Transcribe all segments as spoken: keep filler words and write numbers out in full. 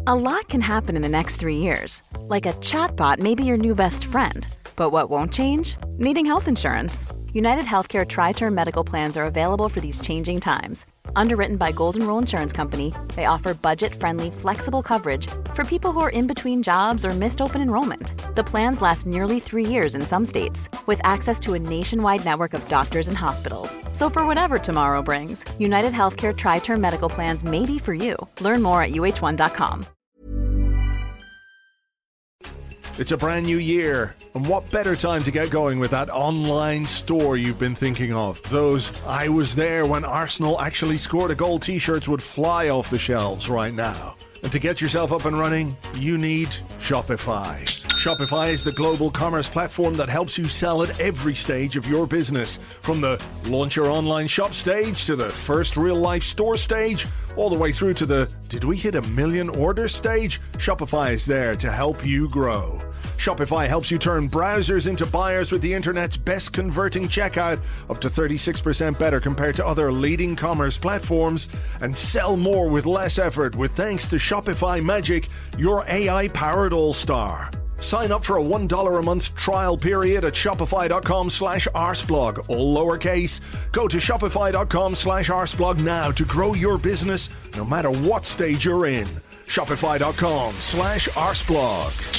A lot can happen in the next three years. Like a chatbot may be your new best friend. But what won't change? Needing health insurance. United Healthcare Tri-Term Medical Plans are available for these changing times. Underwritten by Golden Rule Insurance Company, they offer budget-friendly, flexible coverage for people who are in between jobs or missed open enrollment. The plans last nearly three years in some states, with access to a nationwide network of doctors and hospitals. So for whatever tomorrow brings, United Healthcare Tri-Term Medical Plans may be for you. Learn more at U H one dot com. It's a brand new year, and what better time to get going with that online store you've been thinking of? Those "I was there when Arsenal actually scored a goal" t-shirts would fly off the shelves right now. And to get yourself up and running, you need Shopify. Shopify is the global commerce platform that helps you sell at every stage of your business. From the launch your online shop stage to the first real-life store stage, all the way through to the "did we hit a million orders" stage, Shopify is there to help you grow. Shopify helps you turn browsers into buyers with the internet's best converting checkout, up to thirty-six percent better compared to other leading commerce platforms, and sell more with less effort with thanks to Shopify Magic, your A I-powered all-star. Sign up for a one dollar a month trial period at shopify.com slash arseblog, all lowercase. Go to shopify.com slash arseblog now to grow your business no matter what stage you're in. Shopify.com slash arseblog.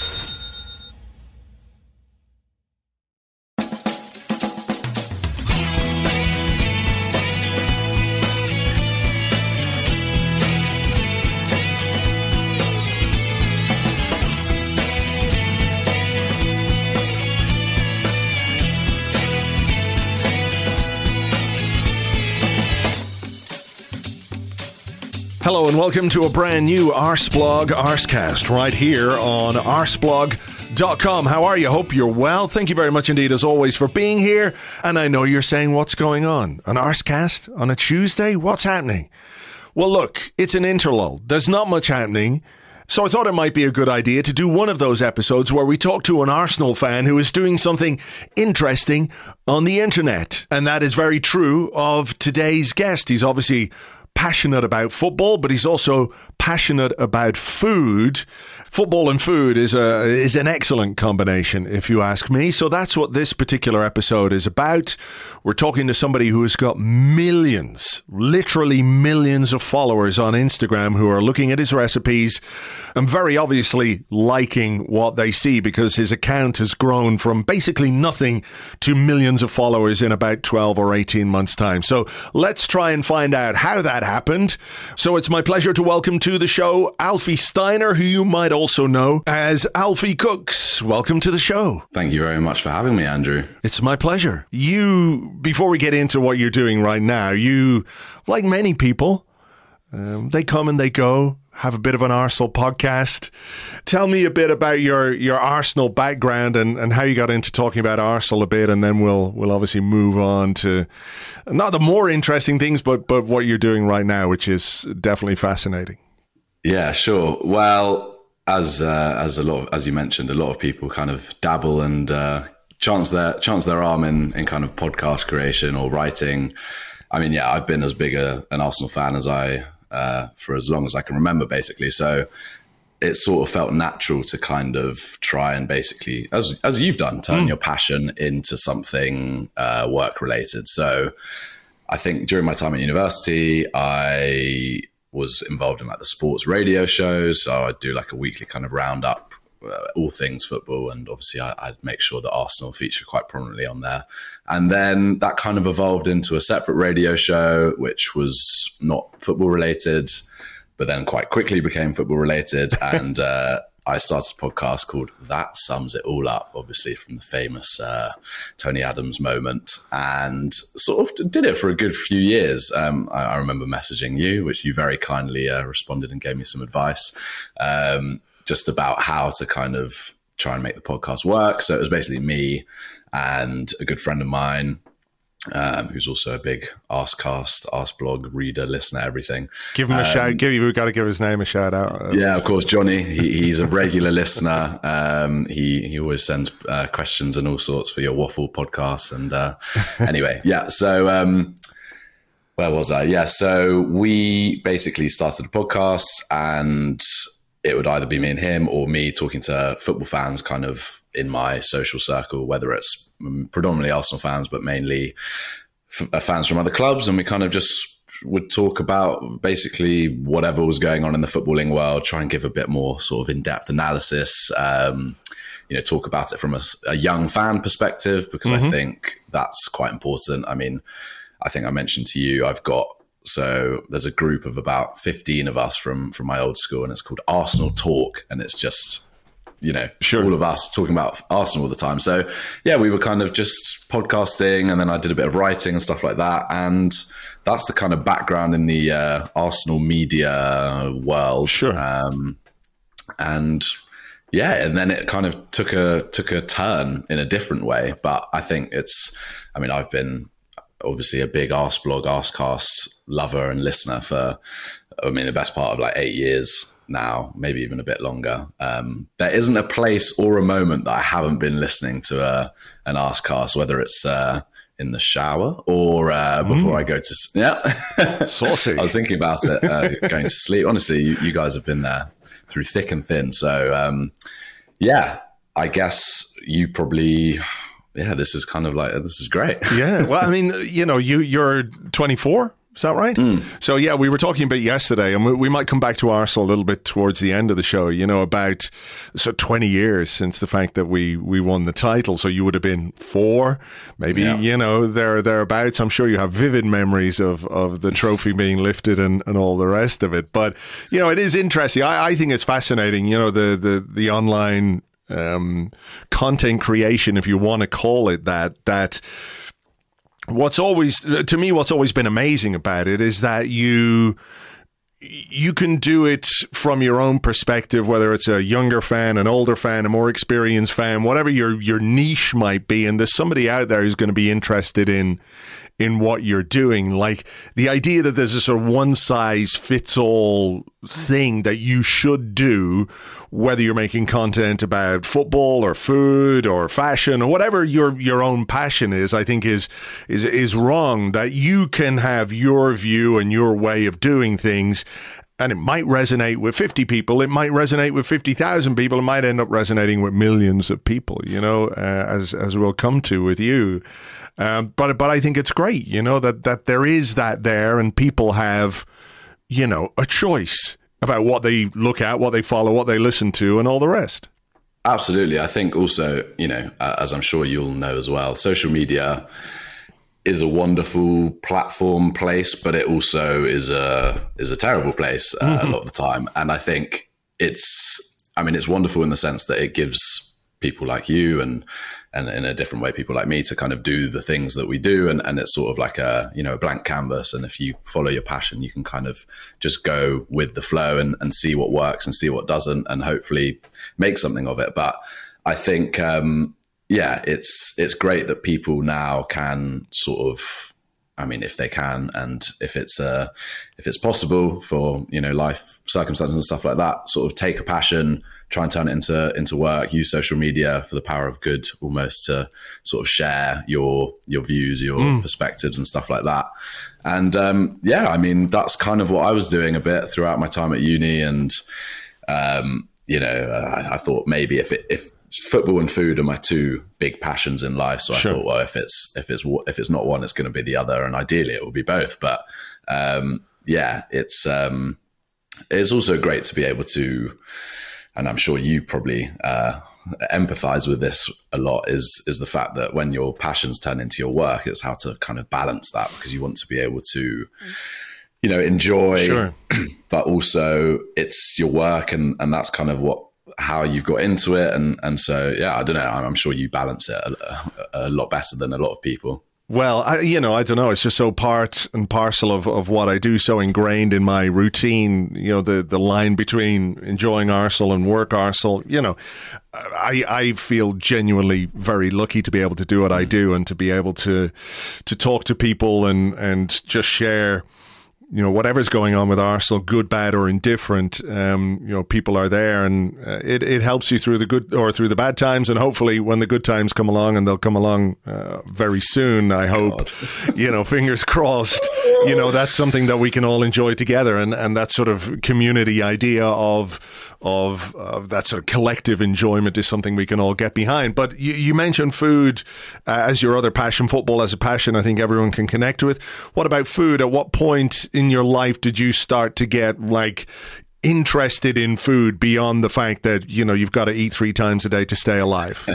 Hello and welcome to a brand new Arseblog Arsecast right here on arseblog dot com. How are you? Hope you're well. Thank you very much indeed, as always, for being here. And I know you're saying, what's going on? An Arsecast on a Tuesday? What's happening? Well, look, it's an interlull. There's not much happening. So I thought it might be a good idea to do one of those episodes where we talk to an Arsenal fan who is doing something interesting on the internet. And that is very true of today's guest. He's obviously passionate about football, but he's also passionate about food. Football and food is a is an excellent combination, if you ask me. So that's what this particular episode is about. We're talking to somebody who has got millions, literally millions of followers on Instagram who are looking at his recipes and very obviously liking what they see, because his account has grown from basically nothing to millions of followers in about twelve or eighteen months' time. So let's try and find out how that happened. So it's my pleasure to welcome to the show Alfie Steiner, who you might also know as Alfie Cooks. Welcome to the show. Thank you very much for having me, Andrew. It's my pleasure. You, before we get into what you're doing right now, you, like many people, um, they come and they go, have a bit of an Arsenal podcast. Tell me a bit about your, your Arsenal background and, and how you got into talking about Arsenal a bit, and then we'll we'll obviously move on to not the more interesting things, but but what you're doing right now, which is definitely fascinating. Yeah, sure. Well, as uh, as a lot of, as you mentioned, a lot of people kind of dabble and uh, chance their chance their arm in in kind of podcast creation or writing. I mean, yeah, I've been as big a, an Arsenal fan as I. Uh, for as long as I can remember, basically. So it sort of felt natural to kind of try and basically, as as you've done, turn mm. your passion into something uh, work related. So I think during my time at university, I was involved in like the sports radio shows. So I'd do like a weekly kind of roundup, uh, all things football. And obviously I, I'd make sure that Arsenal featured quite prominently on there. And then that kind of evolved into a separate radio show, which was not football related, but then quite quickly became football related. And uh, I started a podcast called That Sums It All Up, obviously from the famous uh, Tony Adams moment, and sort of did it for a good few years. Um, I, I remember messaging you, which you very kindly uh, responded and gave me some advice um, just about how to kind of try and make the podcast work. So it was basically me and a good friend of mine, um, who's also a big Arsecast, Arseblog reader, listener, everything. Give him a um, shout. Give We've got to give his name a shout out. Yeah, of course, Johnny. He, he's a regular listener. Um, he he always sends uh, questions and all sorts for your Waffle podcast. And uh, anyway, yeah. So um, where was I? Yeah. So we basically started a podcast, and it would either be me and him, or me talking to football fans kind of in my social circle, whether it's predominantly Arsenal fans, but mainly f- fans from other clubs. And we kind of just would talk about basically whatever was going on in the footballing world, try and give a bit more sort of in-depth analysis, um, you know, talk about it from a, a young fan perspective, because mm-hmm. I think that's quite important. I mean, I think I mentioned to you, I've got, so there's a group of about fifteen of us from, from my old school, and it's called Arsenal Talk. And it's just, you know, sure. all of us talking about Arsenal all the time. So yeah, we were kind of just podcasting, and then I did a bit of writing and stuff like that. And that's the kind of background in the uh, Arsenal media world. Sure. Um, and yeah, and then it kind of took a took a turn in a different way. But I think it's, I mean, I've been obviously a big Arsblog, Arscast lover and listener for, I mean, the best part of like eight years now, maybe even a bit longer. Um, there isn't a place or a moment that I haven't been listening to a, an Arscast, whether it's uh, in the shower or uh, before mm. I go to yeah. Saucy. I was thinking about it uh, going to sleep. Honestly, you, you guys have been there through thick and thin. So um, yeah, I guess you probably. Yeah, this is kind of like, this is great. Yeah, well, I mean, you know, you you're twenty-four. Is that right? Mm. So, yeah, we were talking about yesterday, and we, we might come back to Arsenal a little bit towards the end of the show, you know, about so twenty years since the fact that we, we won the title. So you would have been four, maybe, yeah. you know, there thereabouts. I'm sure you have vivid memories of, of the trophy being lifted and, and all the rest of it. But, you know, it is interesting. I, I think it's fascinating, you know, the, the, the online um, content creation, if you want to call it that, that... What's always, to me, what's always been amazing about it is that you you can do it from your own perspective, whether it's a younger fan, an older fan, a more experienced fan, whatever your your niche might be. And there's somebody out there who's going to be interested in in what you're doing. Like the idea that there's a sort of one size fits all thing that you should do, whether you're making content about football or food or fashion or whatever your your own passion is, I think is is is wrong. That you can have your view and your way of doing things, and it might resonate with fifty people, it might resonate with fifty thousand people, it might end up resonating with millions of people, you know, uh, as as we'll come to with you. Um, but but I think it's great, you know, that, that there is that there, and people have, you know, a choice about what they look at, what they follow, what they listen to, and all the rest. Absolutely. I think also, you know, as I'm sure you'll know as well, social media is a wonderful platform place, but it also is a is a terrible place uh, mm-hmm. a lot of the time. And I think it's, I mean, it's wonderful in the sense that it gives people like you and and in a different way, people like me to kind of do the things that we do. And, and it's sort of like a, you know, a blank canvas. And if you follow your passion, you can kind of just go with the flow and, and see what works and see what doesn't, and hopefully make something of it. But I think, um, yeah, it's, it's great that people now can sort of, I mean, if they can, and if it's, uh, if it's possible for, you know, life circumstances and stuff like that, sort of take a passion, try and turn it into into work, use social media for the power of good, almost to sort of share your your views, your mm. perspectives and stuff like that. And um, yeah, I mean, that's kind of what I was doing a bit throughout my time at uni. And, um, you know, I, I thought maybe if it, if football and food are my two big passions in life. So sure. I thought, well, if it's, if it's, if it's not one, it's going to be the other. And ideally it will be both. But um, yeah, it's, um, it's also great to be able to, and I'm sure you probably uh, empathize with this a lot, is is the fact that when your passions turn into your work, it's how to kind of balance that, because you want to be able to, you know, enjoy, sure. but also it's your work, and, and that's kind of what how you've got into it. And, and so, yeah, I don't know, I'm sure you balance it a, a lot better than a lot of people. Well, I, you know, I don't know. It's just so part and parcel of, of what I do, so ingrained in my routine. You know, the, the line between enjoying Arsenal and work Arsenal. You know, I I feel genuinely very lucky to be able to do what I do, and to be able to to talk to people and and just share, you know, whatever's going on with Arsenal, good, bad, or indifferent. Um, you know, people are there, and uh, it it helps you through the good or through the bad times, and hopefully when the good times come along, and they'll come along uh, very soon, I hope. You know, fingers crossed. You know, that's something that we can all enjoy together, and and that sort of community idea of of, of that sort of collective enjoyment is something we can all get behind. But you, you mentioned food uh, as your other passion, football as a passion. I think everyone can connect with. What about food? At what point in your life did you start to get like interested in food beyond the fact that, you know, you've got to eat three times a day to stay alive?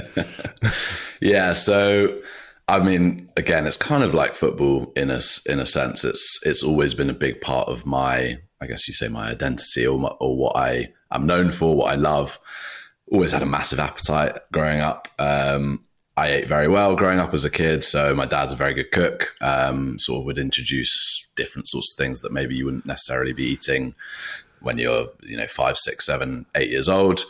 Yeah. So, I mean, again, it's kind of like football in a, in a sense. It's, it's always been a big part of my, I guess you say, my identity, or, my, or what I am known for, what I love. Always had a massive appetite growing up. Um, I ate very well growing up as a kid. So my dad's a very good cook, um, sort of would introduce different sorts of things that maybe you wouldn't necessarily be eating when you're, you know, five, six, seven, eight years old.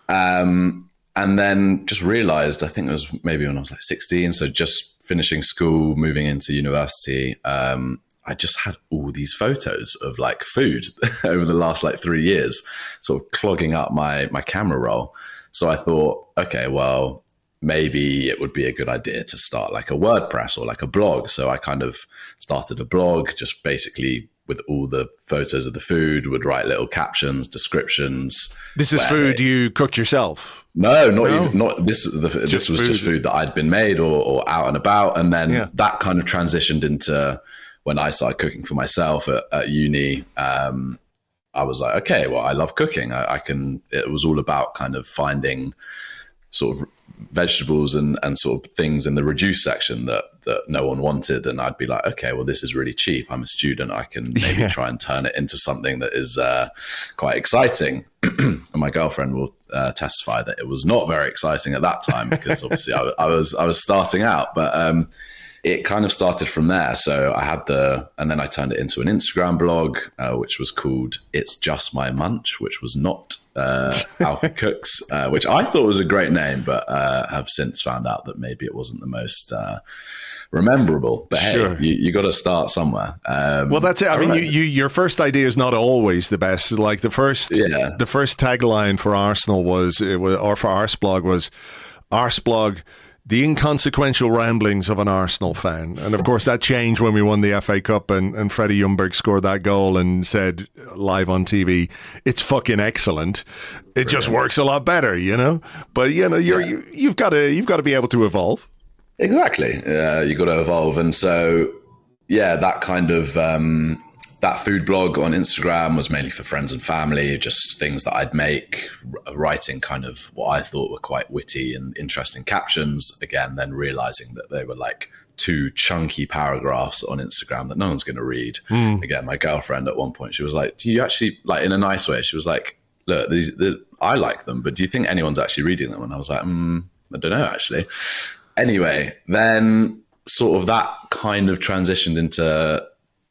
Um, and then just realized, I think it was maybe when I was like sixteen. So just finishing school, moving into university, um, I just had all these photos of like food over the last like three years, sort of clogging up my, my camera roll. So I thought, okay, well, maybe it would be a good idea to start like a WordPress or like a blog. So I kind of started a blog, just basically with all the photos of the food, would write little captions, descriptions. This is food they, you cooked yourself? No, not no. even. Not this. The, this was food. just food that I'd been made or, or out and about, and then yeah. that kind of transitioned into when I started cooking for myself at, at uni. Um, I was like, okay, well, I love cooking. I, I can. It was all about kind of finding sort of vegetables and, and sort of things in the reduced section that, that no one wanted. And I'd be like, okay, well, this is really cheap. I'm a student. I can maybe yeah. try and turn it into something that is uh, quite exciting. And my girlfriend will uh, testify that it was not very exciting at that time because obviously I, I was, I was starting out, but um, it kind of started from there. So I had the, and then I turned it into an Instagram blog, uh, which was called It's Just My Munch, which was not uh, Alfie Cooks, uh, which I thought was a great name, but uh, have since found out that maybe it wasn't the most uh, rememberable. But sure. hey, you, you got to start somewhere. Um, well, that's it. I mean, you, you, your first idea is not always the best. Like the first, yeah. the first tagline for Arsenal was, it was, or for Arsblog was, Arsblog, the inconsequential ramblings of an Arsenal fan. And of course that changed when we won the F A Cup and, and Freddie Ljungberg scored that goal and said live on T V, it's fucking excellent. It Brilliant. Just works a lot better, you know? But you know, you're, yeah. you, you've got to, you've got to be able to evolve. Exactly. Uh, you've got to evolve. And so, yeah, that kind of, um, that food blog on Instagram was mainly for friends and family, just things that I'd make, writing kind of what I thought were quite witty and interesting captions. Again, then realizing that they were like two chunky paragraphs on Instagram that no one's going to read. Mm. Again, my girlfriend at one point, she was like, do you actually, like in a nice way, she was like, look, these, the, I like them, but do you think anyone's actually reading them? And I was like, mm, I don't know, actually. Anyway, then sort of that kind of transitioned into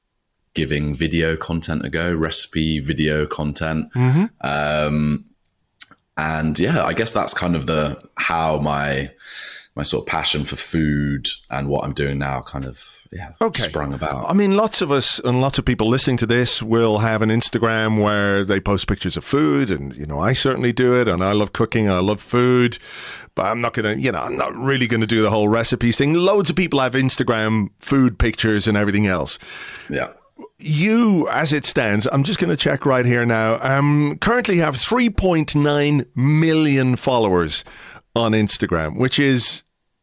giving video content a go, recipe video content. Mm-hmm. Um, and yeah, I guess that's kind of the, how my, my sort of passion for food and what I'm doing now kind of, yeah, okay. sprung about. I mean, lots of us and lots of people listening to this will have an Instagram where they post pictures of food. And, you know, I certainly do it. And I love cooking. I love food. But I'm not going to, you know, I'm not really going to do the whole recipes thing. Loads of people have Instagram food pictures and everything else. Yeah. You, as it stands, I'm just going to check right here now, um, currently have three point nine million followers on Instagram, which is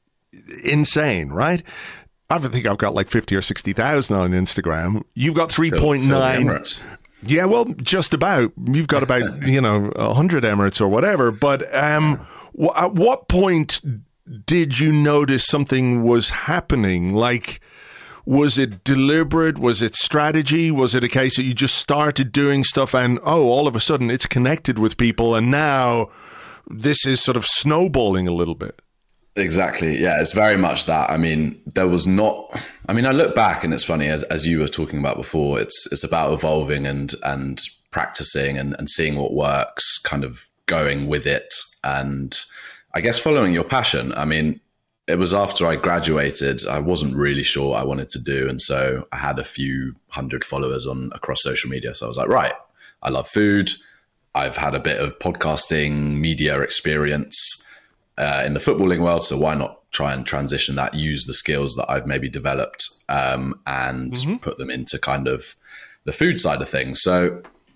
insane, right? I think I've got like fifty or sixty thousand on Instagram. You've got three point nine. Yeah, well, just about. You've got about, you know, one hundred Emirates or whatever. But um, w- at what point did you notice something was happening? Like, was it deliberate? Was it strategy? Was it a case that you just started doing stuff and, oh, all of a sudden it's connected with people and now this is sort of snowballing a little bit? Exactly. Yeah, it's very much that. I mean, there was not, I mean, I look back and it's funny, as as you were talking about before, it's it's about evolving and and practicing and, and seeing what works, kind of going with it. And I guess following your passion. I mean, it was after I graduated, I wasn't really sure what I wanted to do. And so I had a few hundred followers on across social media. So I was like, right, I love food. I've had a bit of podcasting, media experience uh, in the footballing world. So why not try and transition that, use the skills that I've maybe developed um, and mm-hmm. put them into kind of the food side of things. So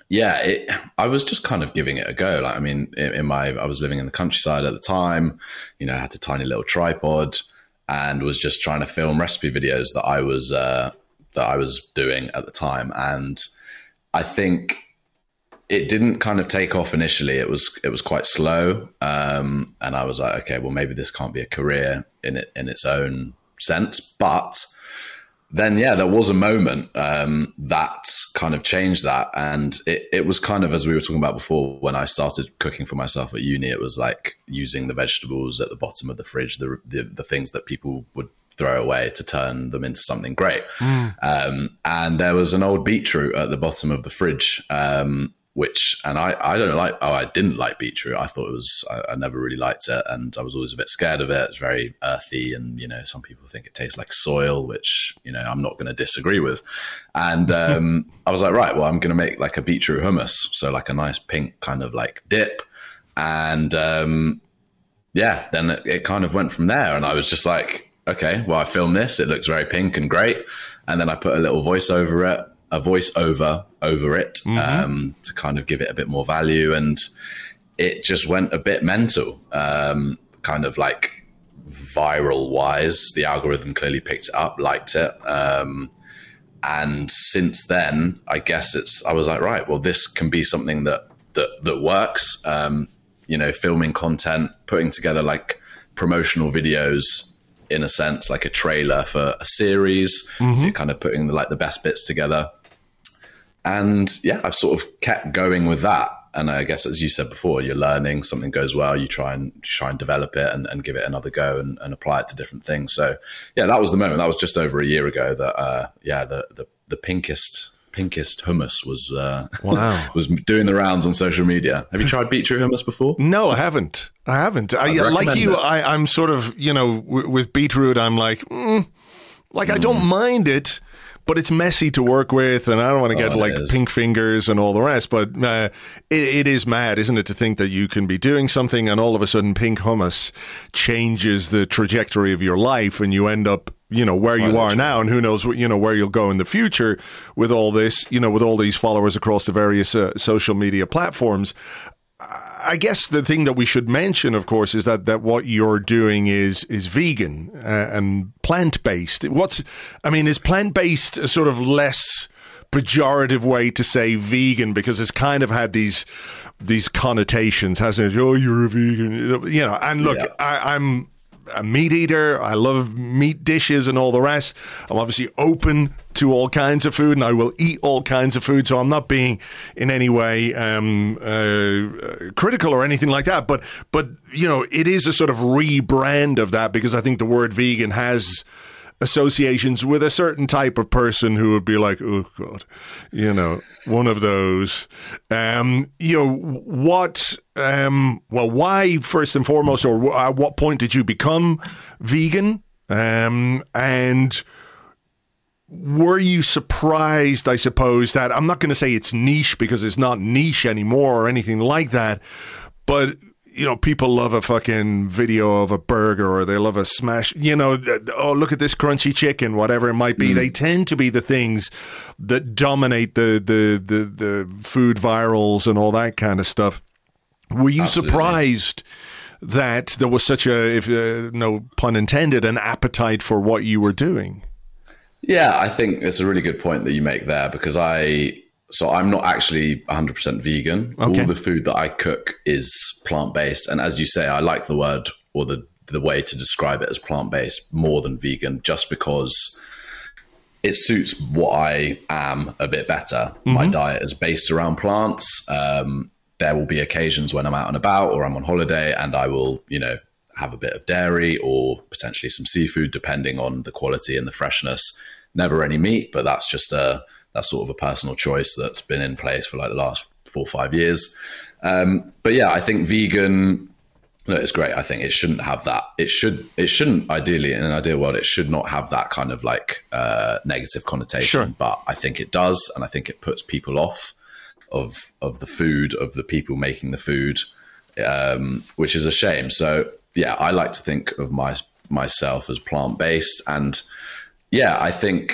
yeah, it, I was just kind of giving it a go. Like, I mean, in, in my, I was living in the countryside at the time, you know, I had a tiny little tripod and was just trying to film recipe videos that I was, uh, that I was doing at the time. And I think it didn't kind of take off initially. It was, it was quite slow. Um, and I was like, okay, well, maybe this can't be a career in it, in its own sense. But then, yeah, there was a moment um, that kind of changed that. And it, it was kind of, as we were talking about before, when I started cooking for myself at uni, it was like using the vegetables at the bottom of the fridge, the, the, the things that people would throw away to turn them into something great. Mm. Um, and there was an old beetroot at the bottom of the fridge, um, which, and I, I don't like, oh, I didn't like beetroot. I thought it was, I, I never really liked it. And I was always a bit scared of it. It's very earthy. And, you know, some people think it tastes like soil, which, you know, I'm not going to disagree with. And um, I was like, right, well, I'm going to make like a beetroot hummus. So like a nice pink kind of like dip. And um, yeah, then it, it kind of went from there. And I was just like, okay, well, I filmed this. It looks very pink and great. And then I put a little voice over it. a voice over over it mm-hmm. um, to kind of give it a bit more value. And it just went a bit mental, um, kind of like viral wise. The algorithm clearly picked it up, liked it. Um, and since then, I guess it's, I was like, right, well, this can be something that, that, that works. Um, you know, filming content, putting together like promotional videos, in a sense, like a trailer for a series. Mm-hmm. So you're kind of putting the, like the best bits together. And yeah, I've sort of kept going with that. And I guess, as you said before, you're learning, something goes well, you try and try and develop it and, and give it another go and, and apply it to different things. So yeah, that was the moment. That was just over a year ago that, uh, yeah, the, the, the pinkest, pinkest hummus was, uh, wow. was doing the rounds on social media. Have you tried beetroot hummus before? No, I haven't. I haven't. I, like you, I, I'm sort of, you know, w- with beetroot, I'm like, mm, like mm. I don't mind it, but it's messy to work with, and I don't want to get oh, like is. pink fingers and all the rest. But uh, it, it is mad, isn't it, to think that you can be doing something and all of a sudden pink hummus changes the trajectory of your life, and you end up, you know, where you are now, and who knows, you know, where you'll go in the future with all this, you know, with all these followers across the various uh, social media platforms. I guess the thing that we should mention, of course, is that, that what you're doing is is vegan uh, and plant-based. What's, I mean, is plant-based a sort of less pejorative way to say vegan, because it's kind of had these these connotations, hasn't it? Oh, you're a vegan, you know. And look, yeah. I, I'm a meat eater. I love meat dishes and all the rest. I'm obviously open to all kinds of food, and I will eat all kinds of food. So I'm not being in any way um, uh, critical or anything like that. But, but you know, it is a sort of rebrand of that, because I think the word vegan has associations with a certain type of person who would be like, oh God, you know, one of those. Um, you know, what, um, well, why first and foremost, or at what point did you become vegan? Um, and were you surprised, I suppose, that, I'm not going to say it's niche because it's not niche anymore or anything like that, but you know, people love a fucking video of a burger, or they love a smash, you know, oh, look at this crunchy chicken, whatever it might be. Mm. They tend to be the things that dominate the, the, the, the food virals and all that kind of stuff. Were you Absolutely. surprised that there was such a, if uh, no pun intended, an appetite for what you were doing? Yeah, I think it's a really good point that you make there, because I... So I'm not actually one hundred percent vegan. Okay. All the food that I cook is plant-based. And as you say, I like the word, or the, the way to describe it as plant-based, more than vegan, just because it suits what I am a bit better. Mm-hmm. My diet is based around plants. Um, there will be occasions when I'm out and about or I'm on holiday, and I will, you know, have a bit of dairy or potentially some seafood, depending on the quality and the freshness. Never any meat, but that's just a... That's sort of a personal choice that's been in place for like the last four or five years. Um, but yeah, I think vegan, no, it's great. I think it shouldn't have that. It should, it shouldn't ideally, in an ideal world, it should not have that kind of like uh, negative connotation, sure. But I think it does. And I think it puts people off of, of the food, of the people making the food, um, which is a shame. So yeah, I like to think of my, myself as plant-based. And yeah, I think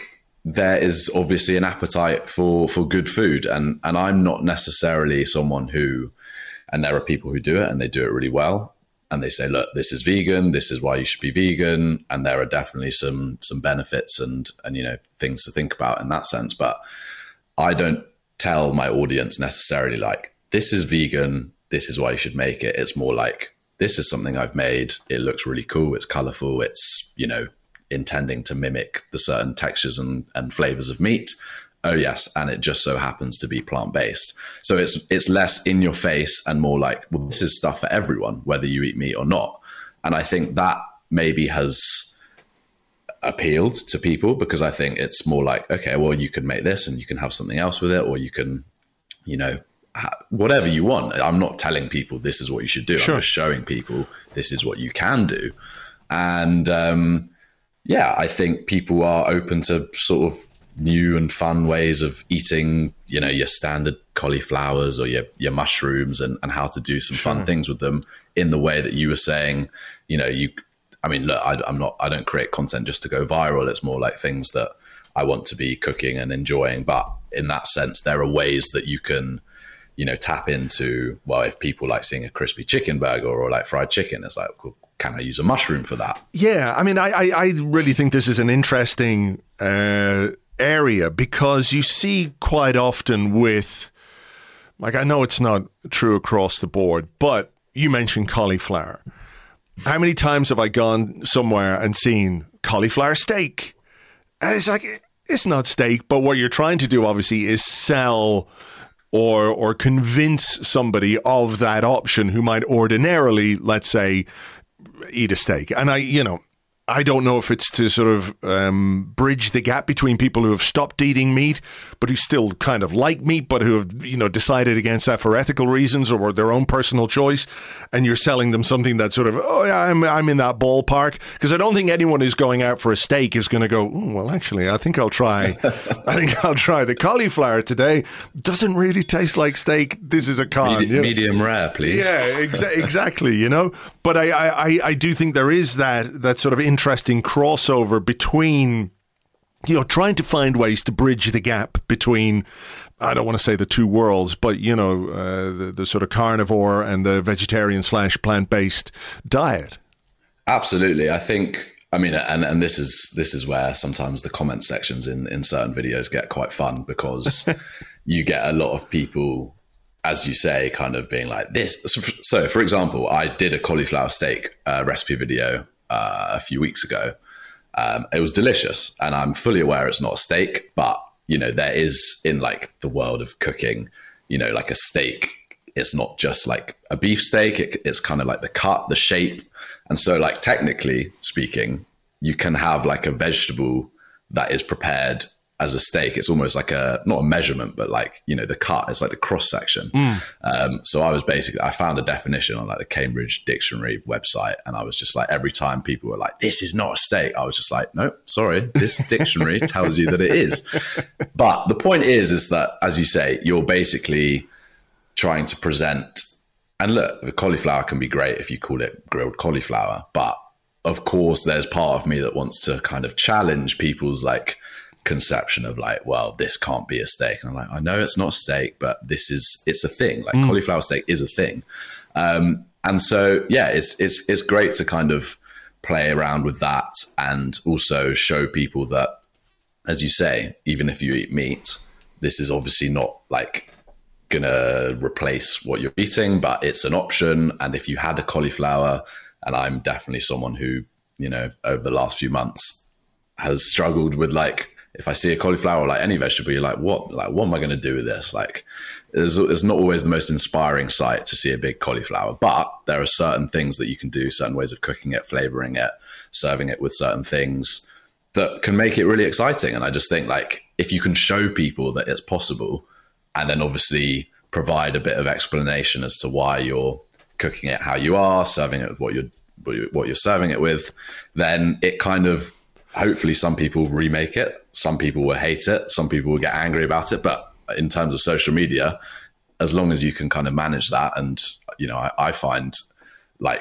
there is obviously an appetite for for good food, and and I'm not necessarily someone who, and there are people who do it and they do it really well, and they say, look, this is vegan, this is why you should be vegan, and there are definitely some some benefits and and you know things to think about in that sense. But I don't tell my audience necessarily like, this is vegan, this is why you should make it. It's more like, this is something I've made, it looks really cool, it's colorful, it's, you know, intending to mimic the certain textures and, and flavors of meat. Oh yes, and it just so happens to be plant-based. So it's it's less in your face and more like, well, this is stuff for everyone, whether you eat meat or not. And I think that maybe has appealed to people, because I think it's more like, okay, well, you can make this and you can have something else with it, or you can, you know, ha- whatever you want. I'm not telling people this is what you should do. Sure. I'm just showing people this is what you can do. And um yeah, I think people are open to sort of new and fun ways of eating, you know, your standard cauliflowers or your, your mushrooms, and, and how to do some sure. fun things with them in the way that you were saying. You know, you, I mean, look, I, I'm not, I don't create content just to go viral. It's more like things that I want to be cooking and enjoying. But in that sense, there are ways that you can, you know, tap into, well, if people like seeing a crispy chicken burger or like fried chicken, it's like, well, can I use a mushroom for that? Yeah, I mean, I, I, I really think this is an interesting uh, area, because you see quite often with, like, I know it's not true across the board, but you mentioned cauliflower. How many times have I gone somewhere and seen cauliflower steak? And it's like, it's not steak, but what you're trying to do, obviously, is sell or or convince somebody of that option who might ordinarily, let's say, eat a steak. And I, you know, I don't know if it's to sort of um, bridge the gap between people who have stopped eating meat, but who still kind of like meat, but who have, you know, decided against that for ethical reasons or their own personal choice. And you're selling them something that's sort of, oh yeah, I'm I'm in that ballpark. Because I don't think anyone who's going out for a steak is going to go, oh, well, actually, I think I'll try, I think I'll try the cauliflower today. Doesn't really taste like steak. This is a con. Medium, you know? medium rare, please. Yeah, exa- exactly. You know, but I, I, I do think there is that that sort of interesting crossover between, you know, trying to find ways to bridge the gap between, I don't want to say the two worlds, but, you know, uh, the, the sort of carnivore and the vegetarian slash plant-based diet. Absolutely. I think, I mean, and, and this is this is where sometimes the comment sections in, in certain videos get quite fun, because you get a lot of people, as you say, kind of being like this. So, for example, I did a cauliflower steak uh, recipe video uh, a few weeks ago. Um, it was delicious, and I'm fully aware it's not a steak, but, you know, there is, in like the world of cooking, you know, like a steak, it's not just like a beef steak. It, it's kind of like the cut, the shape. And so, like, technically speaking, you can have like a vegetable that is prepared as a steak. It's almost like a, not a measurement, but like, you know, the cut, it's like the cross section. Mm. Um, so I was basically, I found a definition on like the Cambridge Dictionary website. And I was just like, every time people were like, this is not a steak, I was just like, nope, sorry, this dictionary tells you that it is. But the point is, is that, as you say, you're basically trying to present, and look, the cauliflower can be great if you call it grilled cauliflower. But of course, there's part of me that wants to kind of challenge people's like conception of like, well, this can't be a steak. And I'm like, I know it's not a steak, but this is, it's a thing. Like mm. cauliflower steak is a thing. Um, and so, yeah, it's, it's, it's great to kind of play around with that, and also show people that, as you say, even if you eat meat, this is obviously not like gonna replace what you're eating, but it's an option. And if you had a cauliflower, and I'm definitely someone who, you know, over the last few months has struggled with like, if I see a cauliflower or like any vegetable, you're like, what, like, what am I going to do with this? Like, it's, it's not always the most inspiring sight to see a big cauliflower, but there are certain things that you can do, certain ways of cooking it, flavoring it, serving it with certain things that can make it really exciting. And I just think like, if you can show people that it's possible, and then obviously provide a bit of explanation as to why you're cooking it how you are, serving it with what you're, what you're serving it with, then it kind of, hopefully some people remake it. Some people will hate it. Some people will get angry about it. But in terms of social media, as long as you can kind of manage that, and, you know, I, I find like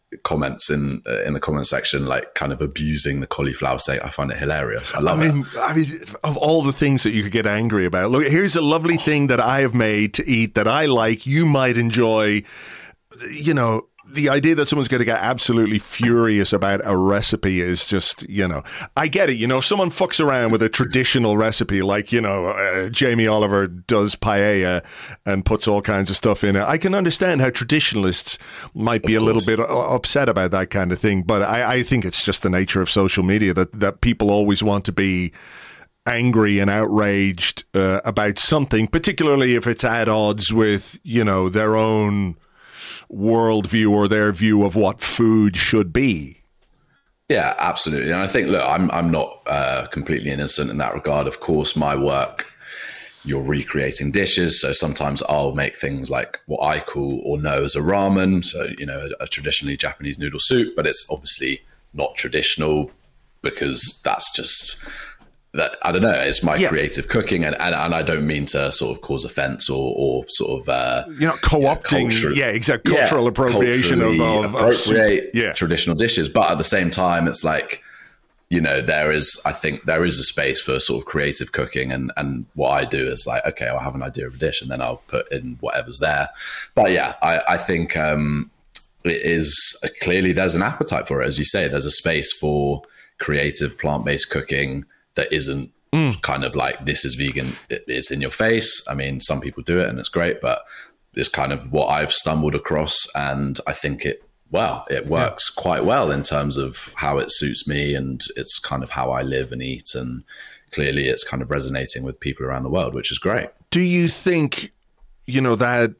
comments in uh, in the comment section, like kind of abusing the cauliflower steak. I find it hilarious. I love I mean, it. I mean, of all the things that you could get angry about, look, here's a lovely thing that I have made to eat that I like. You might enjoy, you know. The idea that someone's going to get absolutely furious about a recipe is just, you know, I get it. You know, if someone fucks around with a traditional recipe, like, you know, uh, Jamie Oliver does paella and puts all kinds of stuff in it, I can understand how traditionalists might be a little bit upset about that kind of thing. But I, I think it's just the nature of social media that, that people always want to be angry and outraged uh, about something, particularly if it's at odds with, you know, their own worldview or their view of what food should be. Yeah, absolutely. And I think, look, I'm I'm not uh, completely innocent in that regard. Of course, my work, you're recreating dishes. So sometimes I'll make things like what I call or know as a ramen. So, you know, a, a traditionally Japanese noodle soup, but it's obviously not traditional because that's just... that I don't know, it's my yeah. creative cooking, and, and and I don't mean to sort of cause offense or, or sort of uh, you're not co-opting, you know, culture, yeah, exact cultural yeah, appropriation of, of, appropriate of yeah. traditional dishes, but at the same time, it's like, you know, there is, I think there is a space for sort of creative cooking, and and what I do is like, okay, I'll have an idea of a dish, and then I'll put in whatever's there. But yeah, I I think um, it is uh, clearly there's an appetite for it, as you say. There's a space for creative plant-based cooking that isn't mm. kind of like, this is vegan, it's in your face. I mean, some people do it and it's great, but it's kind of what I've stumbled across. And I think it, well, it works yeah. quite well in terms of how it suits me, and it's kind of how I live and eat. And clearly it's kind of resonating with people around the world, which is great. Do you think, you know, that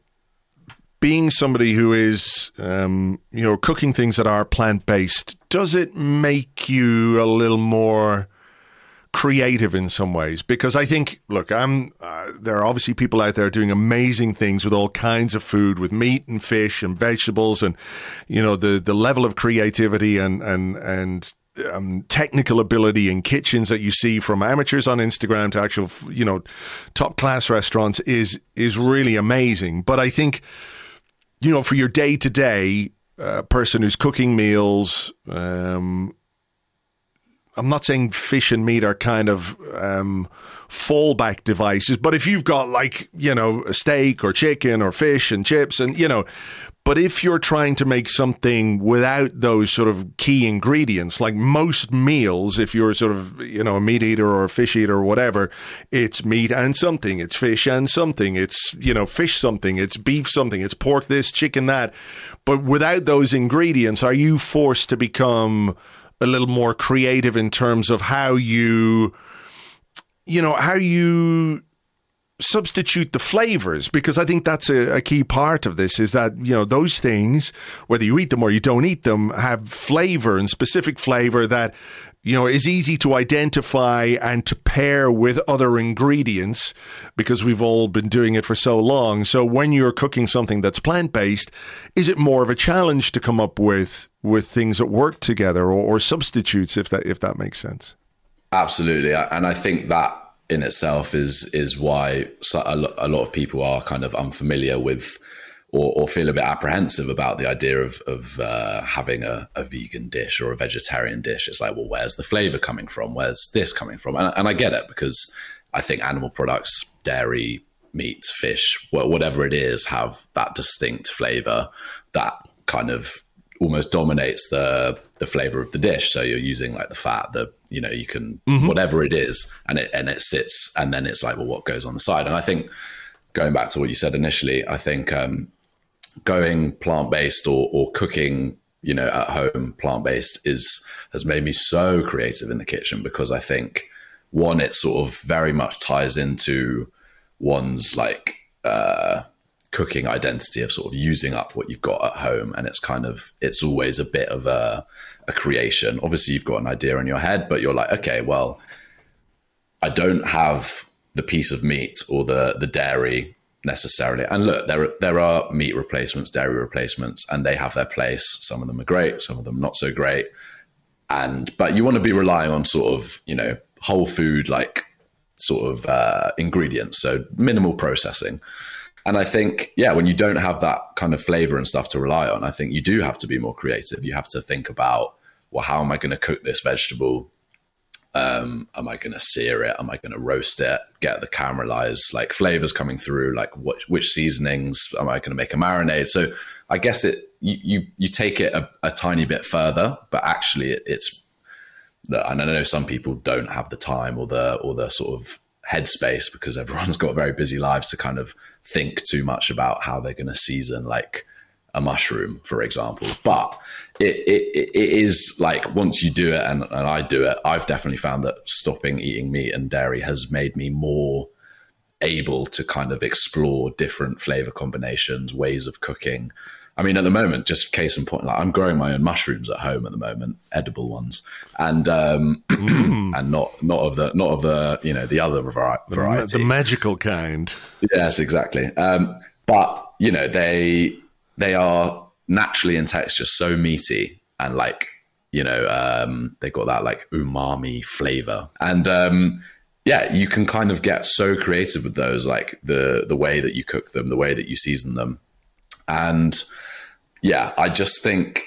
being somebody who is, um, you know, cooking things that are plant-based, does it make you a little more creative in some ways? Because I think, look, I'm uh, there are obviously people out there doing amazing things with all kinds of food, with meat and fish and vegetables, and you know the the level of creativity and and and um, technical ability in kitchens that you see from amateurs on Instagram to actual, you know, top class restaurants is is really amazing. But I think, you know, for your day to day person who's cooking meals, um, I'm not saying fish and meat are kind of um, fallback devices, but if you've got like, you know, a steak or chicken or fish and chips and, you know, but if you're trying to make something without those sort of key ingredients, like most meals, if you're sort of, you know, a meat eater or a fish eater or whatever, it's meat and something, it's fish and something, it's, you know, fish something, it's beef something, it's pork this, chicken that. But without those ingredients, are you forced to become a little more creative in terms of how you, you know, how you substitute the flavors? Because I think that's a, a key part of this, is that, you know, those things, whether you eat them or you don't eat them, have flavor and specific flavor that, you know, is easy to identify and to pair with other ingredients because we've all been doing it for so long. So when you're cooking something that's plant-based, is it more of a challenge to come up with with things that work together, or, or substitutes, if that if that makes sense? Absolutely. And I think that in itself is is why a lot of people are kind of unfamiliar with or, or feel a bit apprehensive about the idea of, of uh, having a, a vegan dish or a vegetarian dish. It's like, well, where's the flavor coming from? Where's this coming from? And, and I get it, because I think animal products, dairy, meat, fish, whatever it is, have that distinct flavor that kind of almost dominates the the flavor of the dish. So you're using like the fat, the, you know, you can, mm-hmm. whatever it is, and it and it sits, and then it's like, well, what goes on the side? And I think, going back to what you said initially, I think um, going plant-based or or cooking, you know, at home plant-based is has made me so creative in the kitchen, because I think, one, it sort of very much ties into one's like uh cooking identity of sort of using up what you've got at home. And it's kind of, it's always a bit of a, a creation. Obviously you've got an idea in your head, but you're like, okay, well, I don't have the piece of meat or the, the dairy necessarily. And look, there, there are meat replacements, dairy replacements, and they have their place. Some of them are great, some of them not so great. And, but you want to be relying on sort of, you know, whole food, like sort of uh, ingredients. So minimal processing. And I think, yeah, when you don't have that kind of flavor and stuff to rely on, I think you do have to be more creative. You have to think about, well, how am I going to cook this vegetable? Um, am I going to sear it? Am I going to roast it? Get the caramelized like flavors coming through? Like what, which seasonings am I going to make a marinade? So I guess it you you, you take it a, a tiny bit further, but actually it, it's. And I know some people don't have the time or the or the sort of headspace because everyone's got very busy lives to kind of think too much about how they're going to season like a mushroom, for example. But it, it, it is like once you do it and, and I do it, I've definitely found that stopping eating meat and dairy has made me more able to kind of explore different flavor combinations, ways of cooking. I mean, at the moment, just case in point, like I'm growing my own mushrooms at home at the moment, edible ones, and um, mm. and not not of the not of the you know the other variety, the, the magical kind. Yes, exactly. Um, but you know they they are naturally in texture so meaty and like you know um, they got that like umami flavor, and um, yeah, you can kind of get so creative with those, like the the way that you cook them, the way that you season them, and yeah, I just think,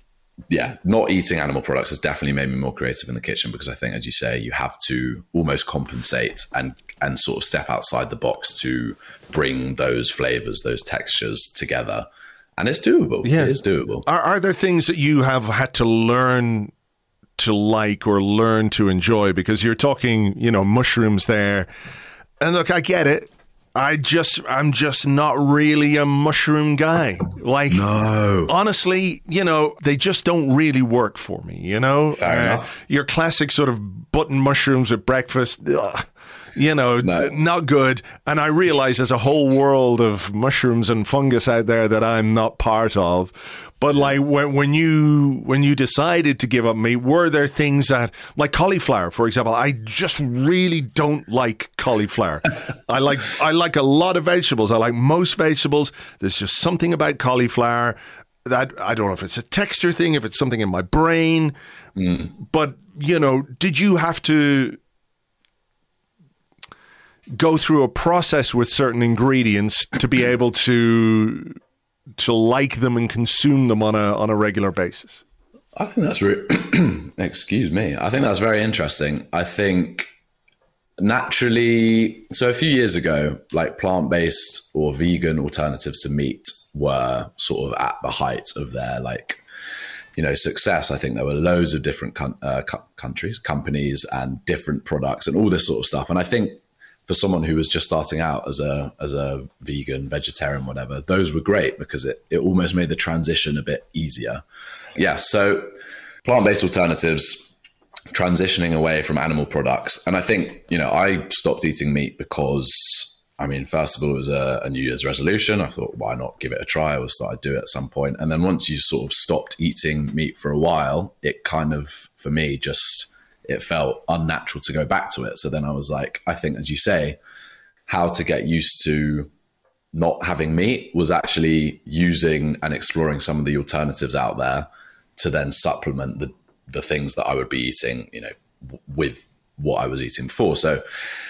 yeah, not eating animal products has definitely made me more creative in the kitchen because I think, as you say, you have to almost compensate and and sort of step outside the box to bring those flavors, those textures together. And it's doable. Yeah. It is doable. Are, are there things that you have had to learn to like or learn to enjoy? Because you're talking, you know, mushrooms there. And look, I get it. I just, I'm just not really a mushroom guy. Like, no. Honestly, you know, they just don't really work for me, you know? Fair uh, enough. Your classic sort of button mushrooms at breakfast, ugh, you know, no. not good. And I realize there's a whole world of mushrooms and fungus out there that I'm not part of. But like when when you when you decided to give up meat, were there things that, like cauliflower, for example? I just really don't like cauliflower. I like I like a lot of vegetables. I like most vegetables. There's just something about cauliflower that I don't know if it's a texture thing, if it's something in my brain. Mm. But you know, did you have to go through a process with certain ingredients to be able to? to like them and consume them on a on a regular basis? I think that's re- excuse me. I think that's very interesting. I think naturally, so a few years ago, like plant-based or vegan alternatives to meat were sort of at the height of their like, you know, success. I think there were loads of different con- uh, co- countries, companies and different products and all this sort of stuff. And I think for someone who was just starting out as a as a vegan, vegetarian, whatever, those were great because it, it almost made the transition a bit easier. Yeah, so plant-based alternatives, transitioning away from animal products. And I think, you know, I stopped eating meat because, I mean, first of all, it was a, a New Year's resolution. I thought, why not give it a try? I was thought I'd do it at some point. And then once you sort of stopped eating meat for a while, it kind of, for me, just... it felt unnatural to go back to it. So then I was like, I think, as you say, how to get used to not having meat was actually using and exploring some of the alternatives out there to then supplement the, the things that I would be eating, you know, w- with what I was eating before. So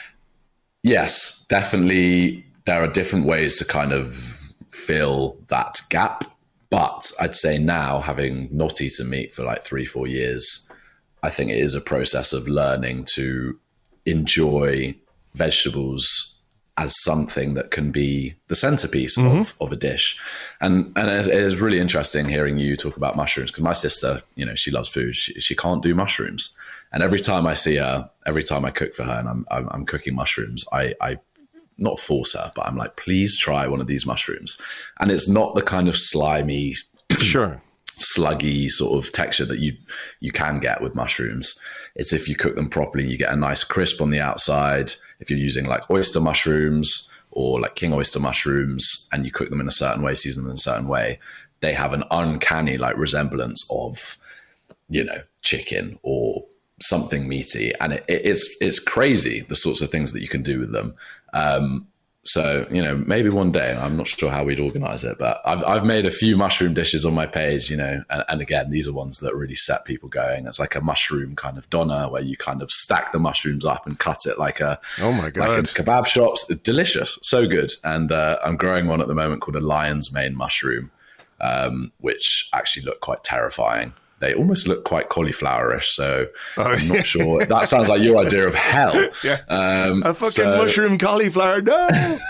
yes, definitely there are different ways to kind of fill that gap. But I'd say now, having not eaten meat for like three, four years, I think it is a process of learning to enjoy vegetables as something that can be the centerpiece mm-hmm. of, of a dish. And and it is really interesting hearing you talk about mushrooms because my sister, you know, she loves food. She, she can't do mushrooms. And every time I see her, every time I cook for her and I'm I'm, I'm cooking mushrooms, I, I not force her, but I'm like, please try one of these mushrooms. And it's not the kind of slimy... Sure. sluggy sort of texture that you you can get with mushrooms. It's if you cook them properly, you get a nice crisp on the outside. If you're using like oyster mushrooms or like king oyster mushrooms and you cook them in a certain way, season them in a certain way, they have an uncanny like resemblance of, you know, chicken or something meaty. And it, it, it's it's crazy the sorts of things that you can do with them. Um, So, you know, maybe one day, I'm not sure how we'd organize it, but I've I've made a few mushroom dishes on my page, you know, and, and again, these are ones that really set people going. It's like a mushroom kind of doner where you kind of stack the mushrooms up and cut it like a, oh my God, like a kebab shops. Delicious. So good. And uh, I'm growing one at the moment called a lion's mane mushroom, um, which actually look quite terrifying. They almost look quite cauliflowerish, so oh, I'm not yeah. sure. That sounds like your idea of hell. Yeah. Um, a fucking so, mushroom cauliflower, no!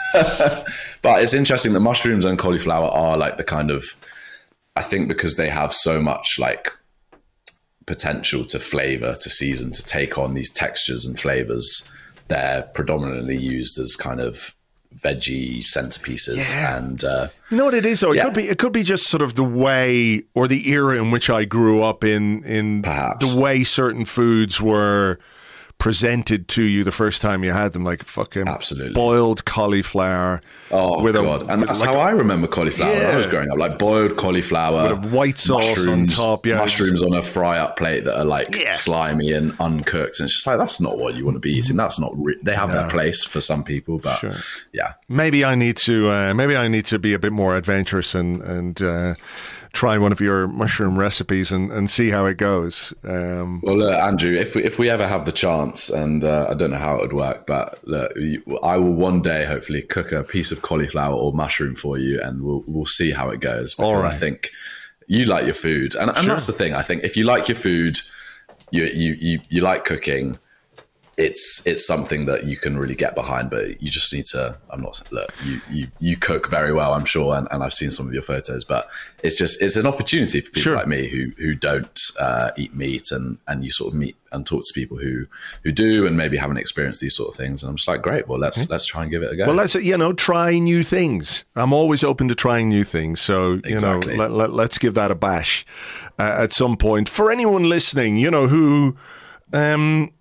But it's interesting that mushrooms and cauliflower are like the kind of, I think because they have so much like potential to flavor, to season, to take on these textures and flavors, they're predominantly used as kind of veggie centerpieces. Yeah. And uh, you know what it is though? It yeah. could be it could be just sort of the way or the era in which I grew up in in Perhaps. the way certain foods were presented to you the first time you had them, like fucking Absolutely. boiled cauliflower. Oh with God! A, and that's like, how I remember cauliflower yeah. when I was growing up, like boiled cauliflower with a white sauce on top, yeah, mushrooms on a fry-up plate that are like yeah. slimy and uncooked, and it's just like that's not what you want to be eating. That's not. Re- they have no. their place for some people, but sure. yeah, maybe I need to. Uh, maybe I need to be a bit more adventurous and and. Uh, try one of your mushroom recipes and, and see how it goes. Um, well, look, Andrew, if we, if we ever have the chance, and uh, I don't know how it would work, but look, I will one day hopefully cook a piece of cauliflower or mushroom for you, and we'll we'll see how it goes. All right. I think you like your food, and, and sure. that's the thing. I think if you like your food, you you you, you like cooking. It's it's something that you can really get behind, but you just need to. I'm not look. You you, you cook very well, I'm sure, and, and I've seen some of your photos. But it's just it's an opportunity for people sure. like me who who don't uh, eat meat, and and you sort of meet and talk to people who who do, and maybe haven't experienced these sort of things. And I'm just like, great. Well, let's mm-hmm. let's try and give it a go. Well, let's you know try new things. I'm always open to trying new things. So you exactly. know, let, let, let's give that a bash uh, at some point. For anyone listening, you know who. Um,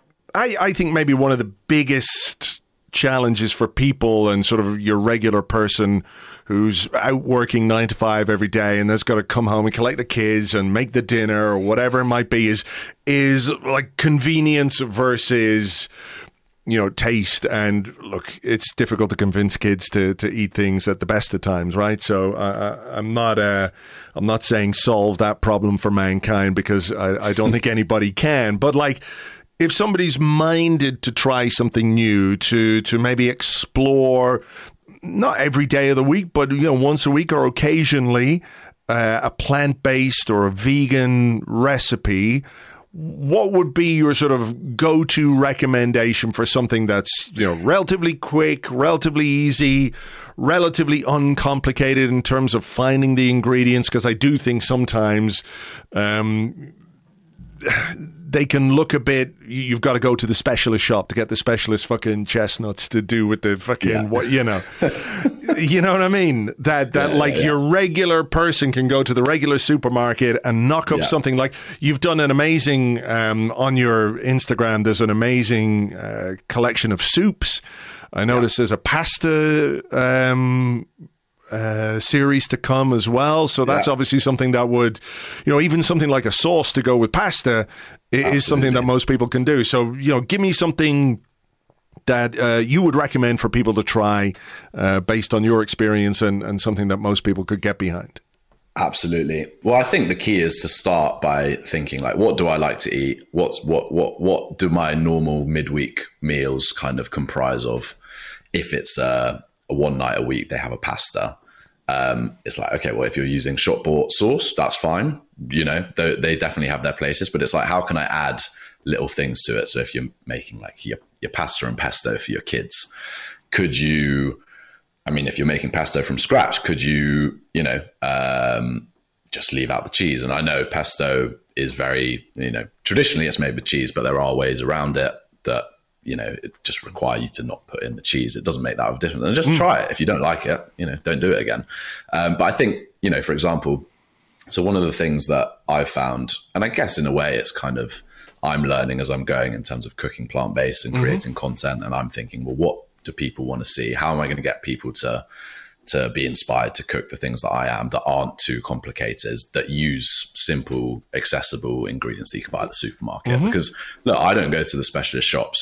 I, I think maybe one of the biggest challenges for people and sort of your regular person who's out working nine to five every day and has got to come home and collect the kids and make the dinner or whatever it might be is is like convenience versus, you know, taste. And look, it's difficult to convince kids to, to eat things at the best of times, right? So uh, I'm not uh, I'm not saying solve that problem for mankind because I, I don't think anybody can, but like. If somebody's minded to try something new, to to maybe explore, not every day of the week, but you know once a week or occasionally, uh, a plant-based or a vegan recipe, what would be your sort of go-to recommendation for something that's you know relatively quick, relatively easy, relatively uncomplicated in terms of finding the ingredients? Because I do think sometimes. Um, They can look a bit. You've got to go to the specialist shop to get the specialist fucking chestnuts to do with the fucking yeah. what you know. You know what I mean? That that yeah, like yeah. your regular person can go to the regular supermarket and knock up yeah. something like you've done an amazing um, on your Instagram. There's an amazing uh, collection of soups. I noticed yeah. there's a pasta. Um, Uh, series to come as well. So that's yeah. obviously something that would, you know, even something like a sauce to go with pasta Absolutely. Is something that most people can do. So, you know, give me something that uh, you would recommend for people to try uh, based on your experience and, and something that most people could get behind. Absolutely. Well, I think the key is to start by thinking like, what do I like to eat? What's what what what do my normal midweek meals kind of comprise of? If it's uh, a one night a week, they have a pasta. Um, it's like, okay, well, if you're using shop bought sauce, that's fine. You know, they, they definitely have their places, but it's like, how can I add little things to it? So if you're making like your, your pasta and pesto for your kids, could you, I mean, if you're making pesto from scratch, could you, you know, um, just leave out the cheese? And I know pesto is very, you know, traditionally it's made with cheese, but there are ways around it that, you know, it just require you to not put in the cheese. It doesn't make that difference. And just mm. try it. If you don't like it, you know, don't do it again. Um, but I think, you know, for example, so one of the things that I've found, and I guess in a way it's kind of, I'm learning as I'm going in terms of cooking plant-based and creating mm-hmm. content. And I'm thinking, well, what do people want to see? How am I going to get people to, to be inspired to cook the things that I am that aren't too complicated, that use simple, accessible ingredients that you can buy at the supermarket? Mm-hmm. Because look, I don't go to the specialist shops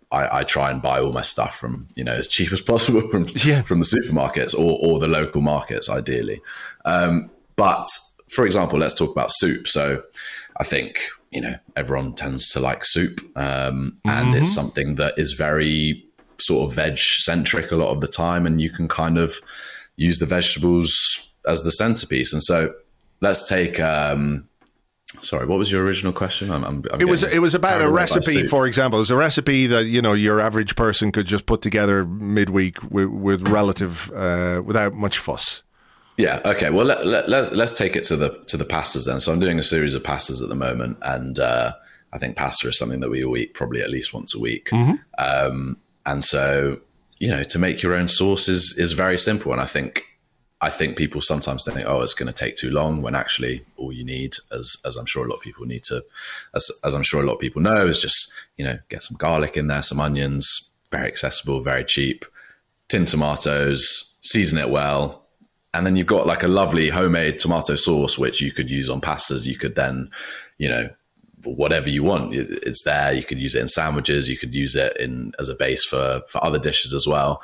I, I try and buy all my stuff from, you know, as cheap as possible from, yeah. from the supermarkets or, or the local markets, ideally. Um, but for example, let's talk about soup. So I think, you know, everyone tends to like soup, um, and mm-hmm. it's something that is very sort of veg centric a lot of the time. And you can kind of use the vegetables as the centerpiece. And so let's take, um, sorry, what was your original question? I'm, I'm, I'm it was it was about a recipe, for example. It was a recipe that, you know, your average person could just put together midweek with, with relative, uh, without much fuss. Yeah. Okay. Well, let, let, let's let's take it to the to the pastas then. So I'm doing a series of pastas at the moment, and uh, I think pasta is something that we all eat probably at least once a week. Mm-hmm. Um, and so, you know, to make your own sauce is is very simple. And I think I think people sometimes think, oh, it's going to take too long, when actually all you need, as as I'm sure a lot of people need to, as as I'm sure a lot of people know, is just, you know, get some garlic in there, some onions, very accessible, very cheap, tin tomatoes, season it well. And then you've got like a lovely homemade tomato sauce, which you could use on pastas. You could then, you know, whatever you want, it's there. You could use it in sandwiches. You could use it in as a base for, for other dishes as well.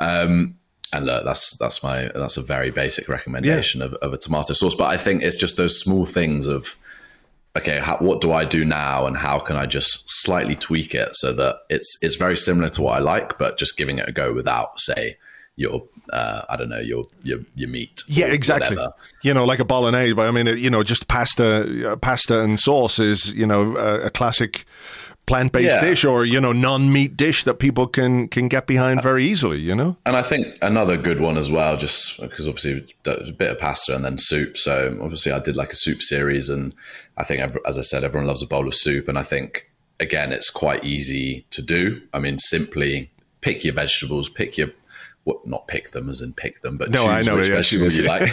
Um, and look, that's that's my that's a very basic recommendation yeah. of, of a tomato sauce. But I think it's just those small things of, okay, how, what do I do now, and how can I just slightly tweak it so that it's it's very similar to what I like, but just giving it a go without, say, your uh, I don't know, your your your meat. Yeah, exactly. Whatever. You know, like a bolognese. But I mean, you know, just pasta, uh, pasta and sauce is, you know, a, a classic plant-based yeah. dish, or, you know, non-meat dish that people can can get behind very easily. You know. And I think another good one as well, just because obviously there's a bit of pasta and then soup. So obviously I did like a soup series, and I think, as I said, everyone loves a bowl of soup, and I think again it's quite easy to do. I mean, simply pick your vegetables, pick your What, not pick them as in pick them, but no, choose I know which yeah, vegetables you like.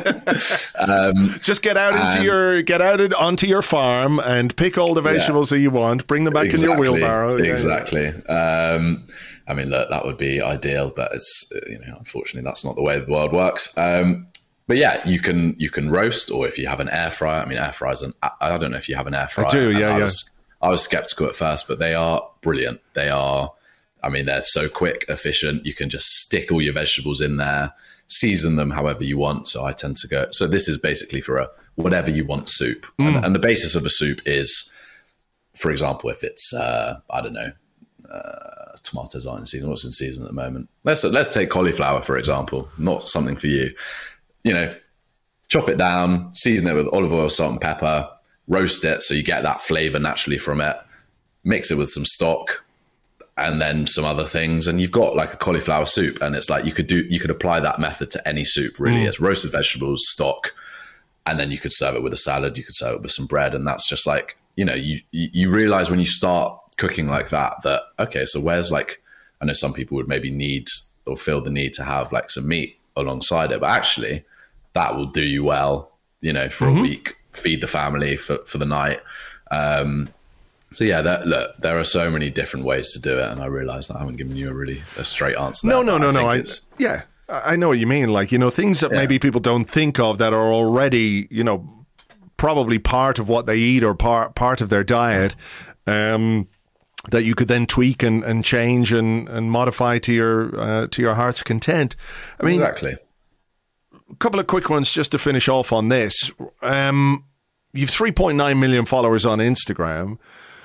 um, Just get out into your get out onto your farm and pick all the vegetables yeah. that you want. Bring them back exactly, in your wheelbarrow. Exactly. Yeah. Um, I mean, look, that would be ideal, but it's, you know, unfortunately, that's not the way the world works. Um, but yeah, you can you can roast, or if you have an air fryer. I mean, air fryers. An, I don't know if you have an air fryer. I do. Yeah, I yeah. Was, I was skeptical at first, but they are brilliant. They are. I mean, they're so quick, efficient. You can just stick all your vegetables in there, season them however you want. So I tend to go, so this is basically for a whatever you want soup. Mm. And, and the basis of a soup is, for example, if it's, uh, I don't know, uh, tomatoes aren't in season. What's in season at the moment? Let's, let's take cauliflower, for example, not something for you. You know, chop it down, season it with olive oil, salt and pepper, roast it so you get that flavor naturally from it, mix it with some stock, and then some other things, and you've got like a cauliflower soup. And it's like you could do, you could apply that method to any soup, really. Mm. It's roasted vegetables, stock, and then you could serve it with a salad. You could serve it with some bread, and that's just like, you know, you you realize when you start cooking like that, that okay, so where's like, I know some people would maybe need or feel the need to have like some meat alongside it, but actually that will do you well, you know, for mm-hmm. a week, feed the family for for the night. Um, So yeah, that, look, there are so many different ways to do it, and I realise that I haven't given you a really a straight answer. No, there, no, no, I no. I, yeah, I know what you mean. Like, you know, things that yeah. maybe people don't think of that are already, you know, probably part of what they eat or part part of their diet, um, that you could then tweak and, and change and, and modify to your uh, to your heart's content. I mean, exactly. A couple of quick ones just to finish off on this. Um, you've three point nine million followers on Instagram.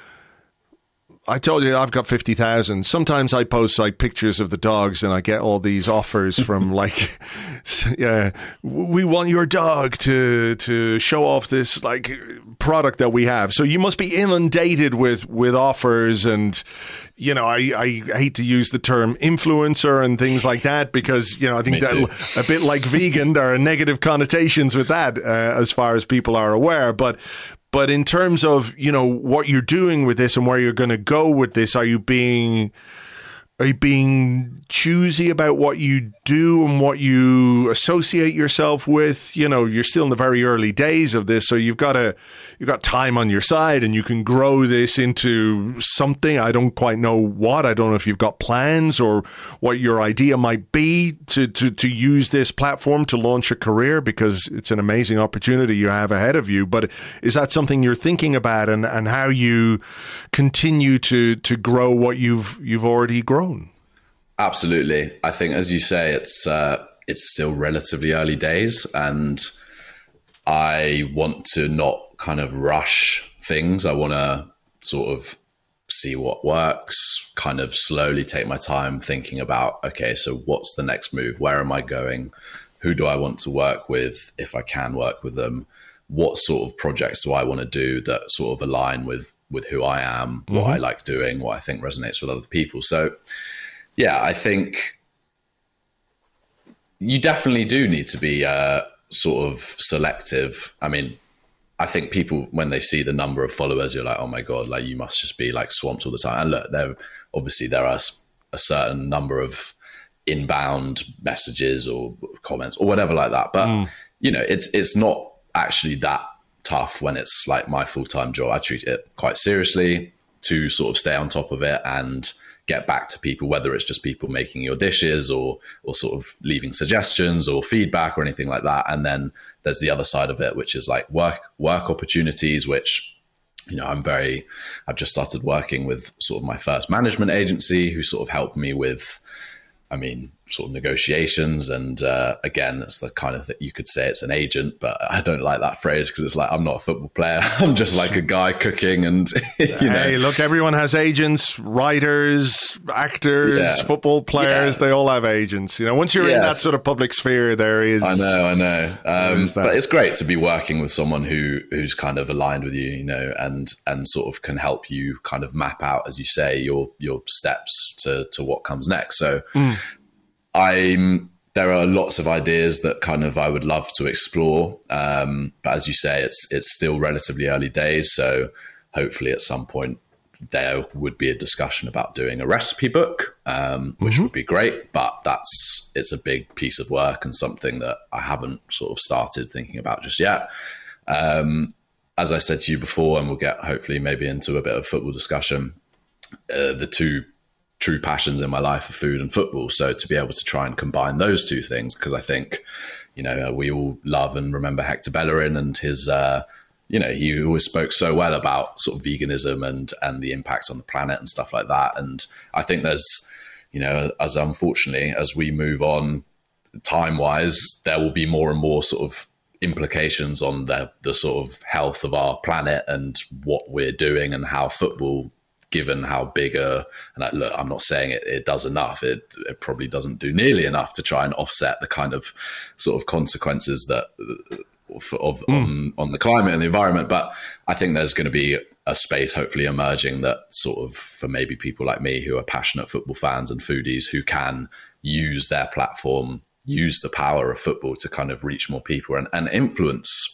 I told you I've got fifty thousand. Sometimes I post like pictures of the dogs and I get all these offers from like, yeah, we want your dog to to show off this like product that we have. So you must be inundated with, with offers, and, you know, I, I hate to use the term influencer and things like that because, you know, I think that a bit like vegan, there are negative connotations with that uh, as far as people are aware. But But in terms of, you know, what you're doing with this and where you're going to go with this, are you being are you being choosy about what you do and what you associate yourself with? You know, you're still in the very early days of this, so you've got to, you've got time on your side, and you can grow this into something. I don't quite know what. I don't know if you've got plans or what your idea might be to, to, to use this platform to launch a career, because it's an amazing opportunity you have ahead of you. But is that something you're thinking about, and, and how you continue to, to grow what you've, you've already grown? Absolutely. I think, as you say, it's uh, it's still relatively early days, and I want to not kind of rush things. I want to sort of see what works, kind of slowly take my time thinking about, okay, so what's the next move? Where am I going? Who do I want to work with, if I can work with them? What sort of projects do I want to do that sort of align with, with who I am, what mm-hmm. I like doing, what I think resonates with other people? So yeah, I think you definitely do need to be uh, sort of selective. I mean, I think people, when they see the number of followers, you're like, oh my God, like you must just be like swamped all the time. And look, there obviously there are a certain number of inbound messages or comments or whatever like that. But mm. you know, it's it's not actually that tough when it's like my full-time job. I treat it quite seriously to sort of stay on top of it and get back to people, whether it's just people making your dishes or or sort of leaving suggestions or feedback or anything like that. And then there's the other side of it, which is like work work opportunities, which, you know, I'm very, I've just started working with sort of my first management agency who sort of helped me with, I mean, sort of negotiations. And uh, again, it's the kind of that you could say it's an agent, but I don't like that phrase because it's like, I'm not a football player. I'm just like a guy cooking. And, you know. Hey, look, everyone has agents, writers, actors, yeah. football players. Yeah. They all have agents. You know, once you're yes. in that sort of public sphere, there is. I know, I know. Um, but it's great to be working with someone who who's kind of aligned with you, you know, and and sort of can help you kind of map out, as you say, your your steps to to what comes next. So. Mm. I'm, there are lots of ideas that kind of I would love to explore. Um, but as you say, it's, it's still relatively early days. So hopefully at some point there would be a discussion about doing a recipe book, um, which mm-hmm. would be great, but that's, it's a big piece of work and something that I haven't sort of started thinking about just yet. Um, as I said to you before, and we'll get hopefully maybe into a bit of football discussion, uh, the two true passions in my life are food and football. So to be able to try and combine those two things, because I think, you know, we all love and remember Hector Bellerin and his, uh, you know, he always spoke so well about sort of veganism and, and the impact on the planet and stuff like that. And I think there's, you know, as unfortunately, as we move on time wise, there will be more and more sort of implications on the, the sort of health of our planet and what we're doing and how football, given how big a, and I, look, I'm not saying it, it does enough. It, it probably doesn't do nearly enough to try and offset the kind of sort of consequences that of, of mm. on, on the climate and the environment. But I think there's going to be a space hopefully emerging that sort of, for maybe people like me who are passionate football fans and foodies who can use their platform, use the power of football to kind of reach more people and, and influence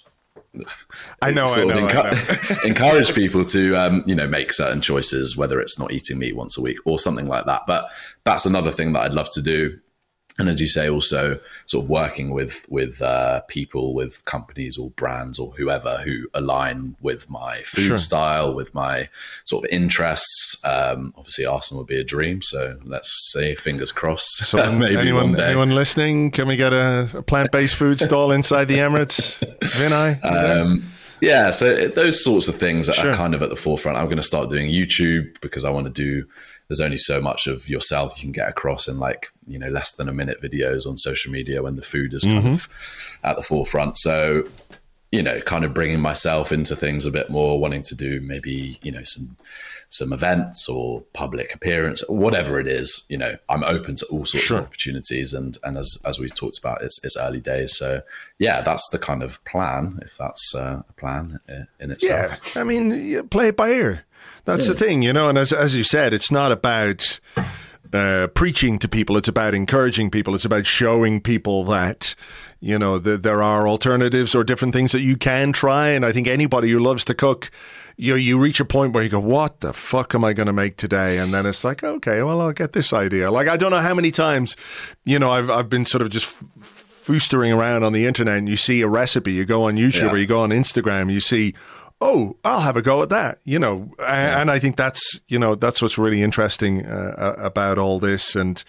I know, I know, encu- I know. encourage people to, um, you know, make certain choices, whether it's not eating meat once a week or something like that. But that's another thing that I'd love to do. And as you say, also sort of working with with uh, people, with companies or brands or whoever who align with my food sure. style, with my sort of interests. Um, obviously, Arsenal would be a dream. So let's say fingers crossed. So maybe anyone, one day. Anyone listening, can we get a, a plant-based food stall inside the Emirates? Vinay? Um, yeah, so those sorts of things sure. are kind of at the forefront. I'm going to start doing YouTube because I want to do, there's only so much of yourself you can get across in like, you know, less than a minute videos on social media when the food is kind mm-hmm. of at the forefront. So, you know, kind of bringing myself into things a bit more, wanting to do maybe, you know, some some events or public appearance, whatever it is, you know, I'm open to all sorts sure. of opportunities. And and as as we've talked about, it's, it's early days. So, yeah, that's the kind of plan, if that's uh, a plan in itself. Yeah, I mean, play it by ear. That's yeah. the thing, you know, and as as you said, it's not about uh, preaching to people. It's about encouraging people. It's about showing people that, you know, that there are alternatives or different things that you can try. And I think anybody who loves to cook, you know, you reach a point where you go, what the fuck am I going to make today? And then it's like, okay, well, I'll get this idea. Like, I don't know how many times, you know, I've I've been sort of just f- foostering around on the internet, and you see a recipe, you go on YouTube yeah. or you go on Instagram, you see, oh, I'll have a go at that, you know. Yeah. And I think that's, you know, that's what's really interesting uh, about all this. And,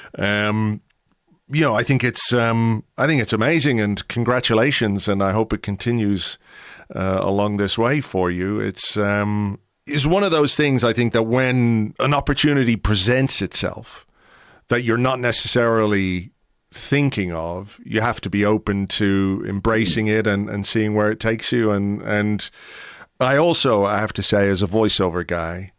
um, you know, I think it's, um, I think it's amazing, and congratulations. And I hope it continues Uh, along this way for you. It's um, is one of those things, I think, that when an opportunity presents itself that you're not necessarily thinking of, you have to be open to embracing it and, and seeing where it takes you. And, and I also, I have to say, as a voiceover guy,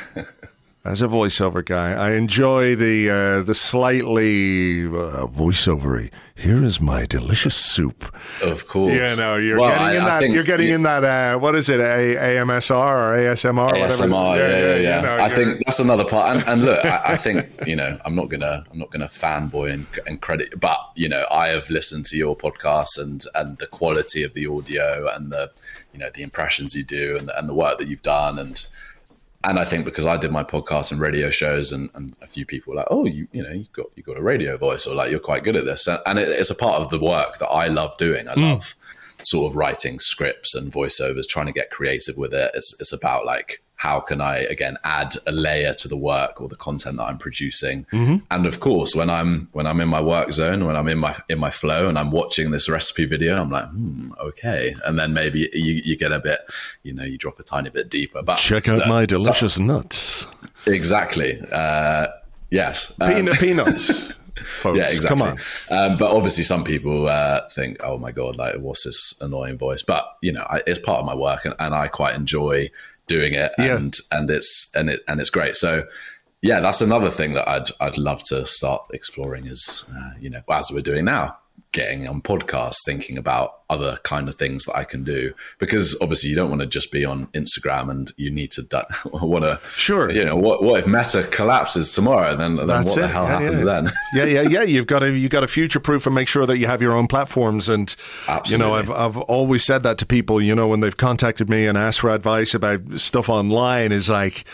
as a voiceover guy, I enjoy the uh, the slightly uh, voiceovery. Here is my delicious soup. Of course. Yeah, no, you're well, getting I, in I that. think, You're getting yeah. in that. Uh, what is it? A AMSR or A S M R? A S M R. Whatever. Yeah, yeah, yeah. yeah. You know, I think that's another part. And, and look, I, I think, you know, I'm not gonna, I'm not gonna fanboy and, and credit, but you know, I have listened to your podcast and and the quality of the audio and the, you know, the impressions you do and the, and the work that you've done. And And I think because I did my podcast and radio shows, and, and a few people were like, oh, you you know, you've got, you've got a radio voice, or like, you're quite good at this. And it, it's a part of the work that I love doing. I mm. love sort of writing scripts and voiceovers, trying to get creative with it. It's, it's about like, how can I, again, add a layer to the work or the content that I'm producing? Mm-hmm. And of course, when I'm when I'm in my work zone, when I'm in my in my flow and I'm watching this recipe video, I'm like, hmm, okay. And then maybe you, you get a bit, you know, you drop a tiny bit deeper. But check out look, my delicious so, nuts. Exactly. Uh, yes. Peanut um, peanuts. Folks, yeah, exactly. Come on. Um, but obviously, some people uh, think, "Oh my god, like, what's this annoying voice?" But you know, I, it's part of my work, and, and I quite enjoy doing it, yeah. and and it's and it and it's great. So, yeah, that's another thing that I'd I'd love to start exploring. Is uh, you know, as we're doing now, getting on podcasts, thinking about other kind of things that I can do, because obviously you don't want to just be on Instagram, and you need to want to, sure, you know, what what if Meta collapses tomorrow? Then then That's what it. the hell yeah, happens yeah. then? yeah, yeah, yeah. You've got to you got to future proof and make sure that you have your own platforms. And Absolutely. you know, I've I've always said that to people. You know, when they've contacted me and asked for advice about stuff online, is like,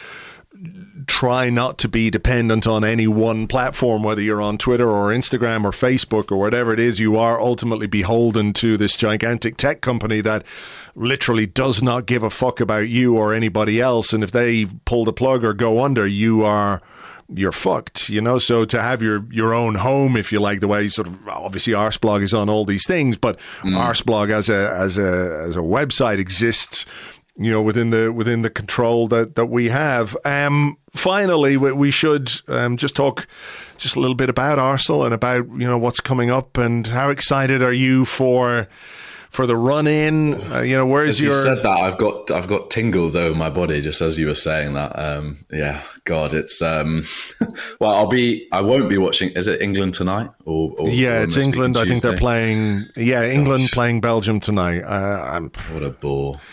try not to be dependent on any one platform, whether you're on Twitter or Instagram or Facebook or whatever it is. You are ultimately beholden to this gigantic tech company that literally does not give a fuck about you or anybody else. And if they pull the plug or go under, you are you're fucked, you know. So to have your your own home, if you like, the way sort of, obviously Arsblog is on all these things, but mm. Arsblog as a as a as a website exists, you know, within the within the control that, that we have. Um, finally, we, we should um, just talk just a little bit about Arsenal and about, you know, what's coming up, and how excited are you for for the run in? Uh, you know, where's as your? You said that, I've got I've got tingles over my body just as you were saying that. Um, yeah, God, it's um, well, I'll be I won't be watching. Is it England tonight? Or, or yeah, or it's England. I think they're playing. Yeah, England Gosh. playing Belgium tonight. Uh, I'm, what a bore.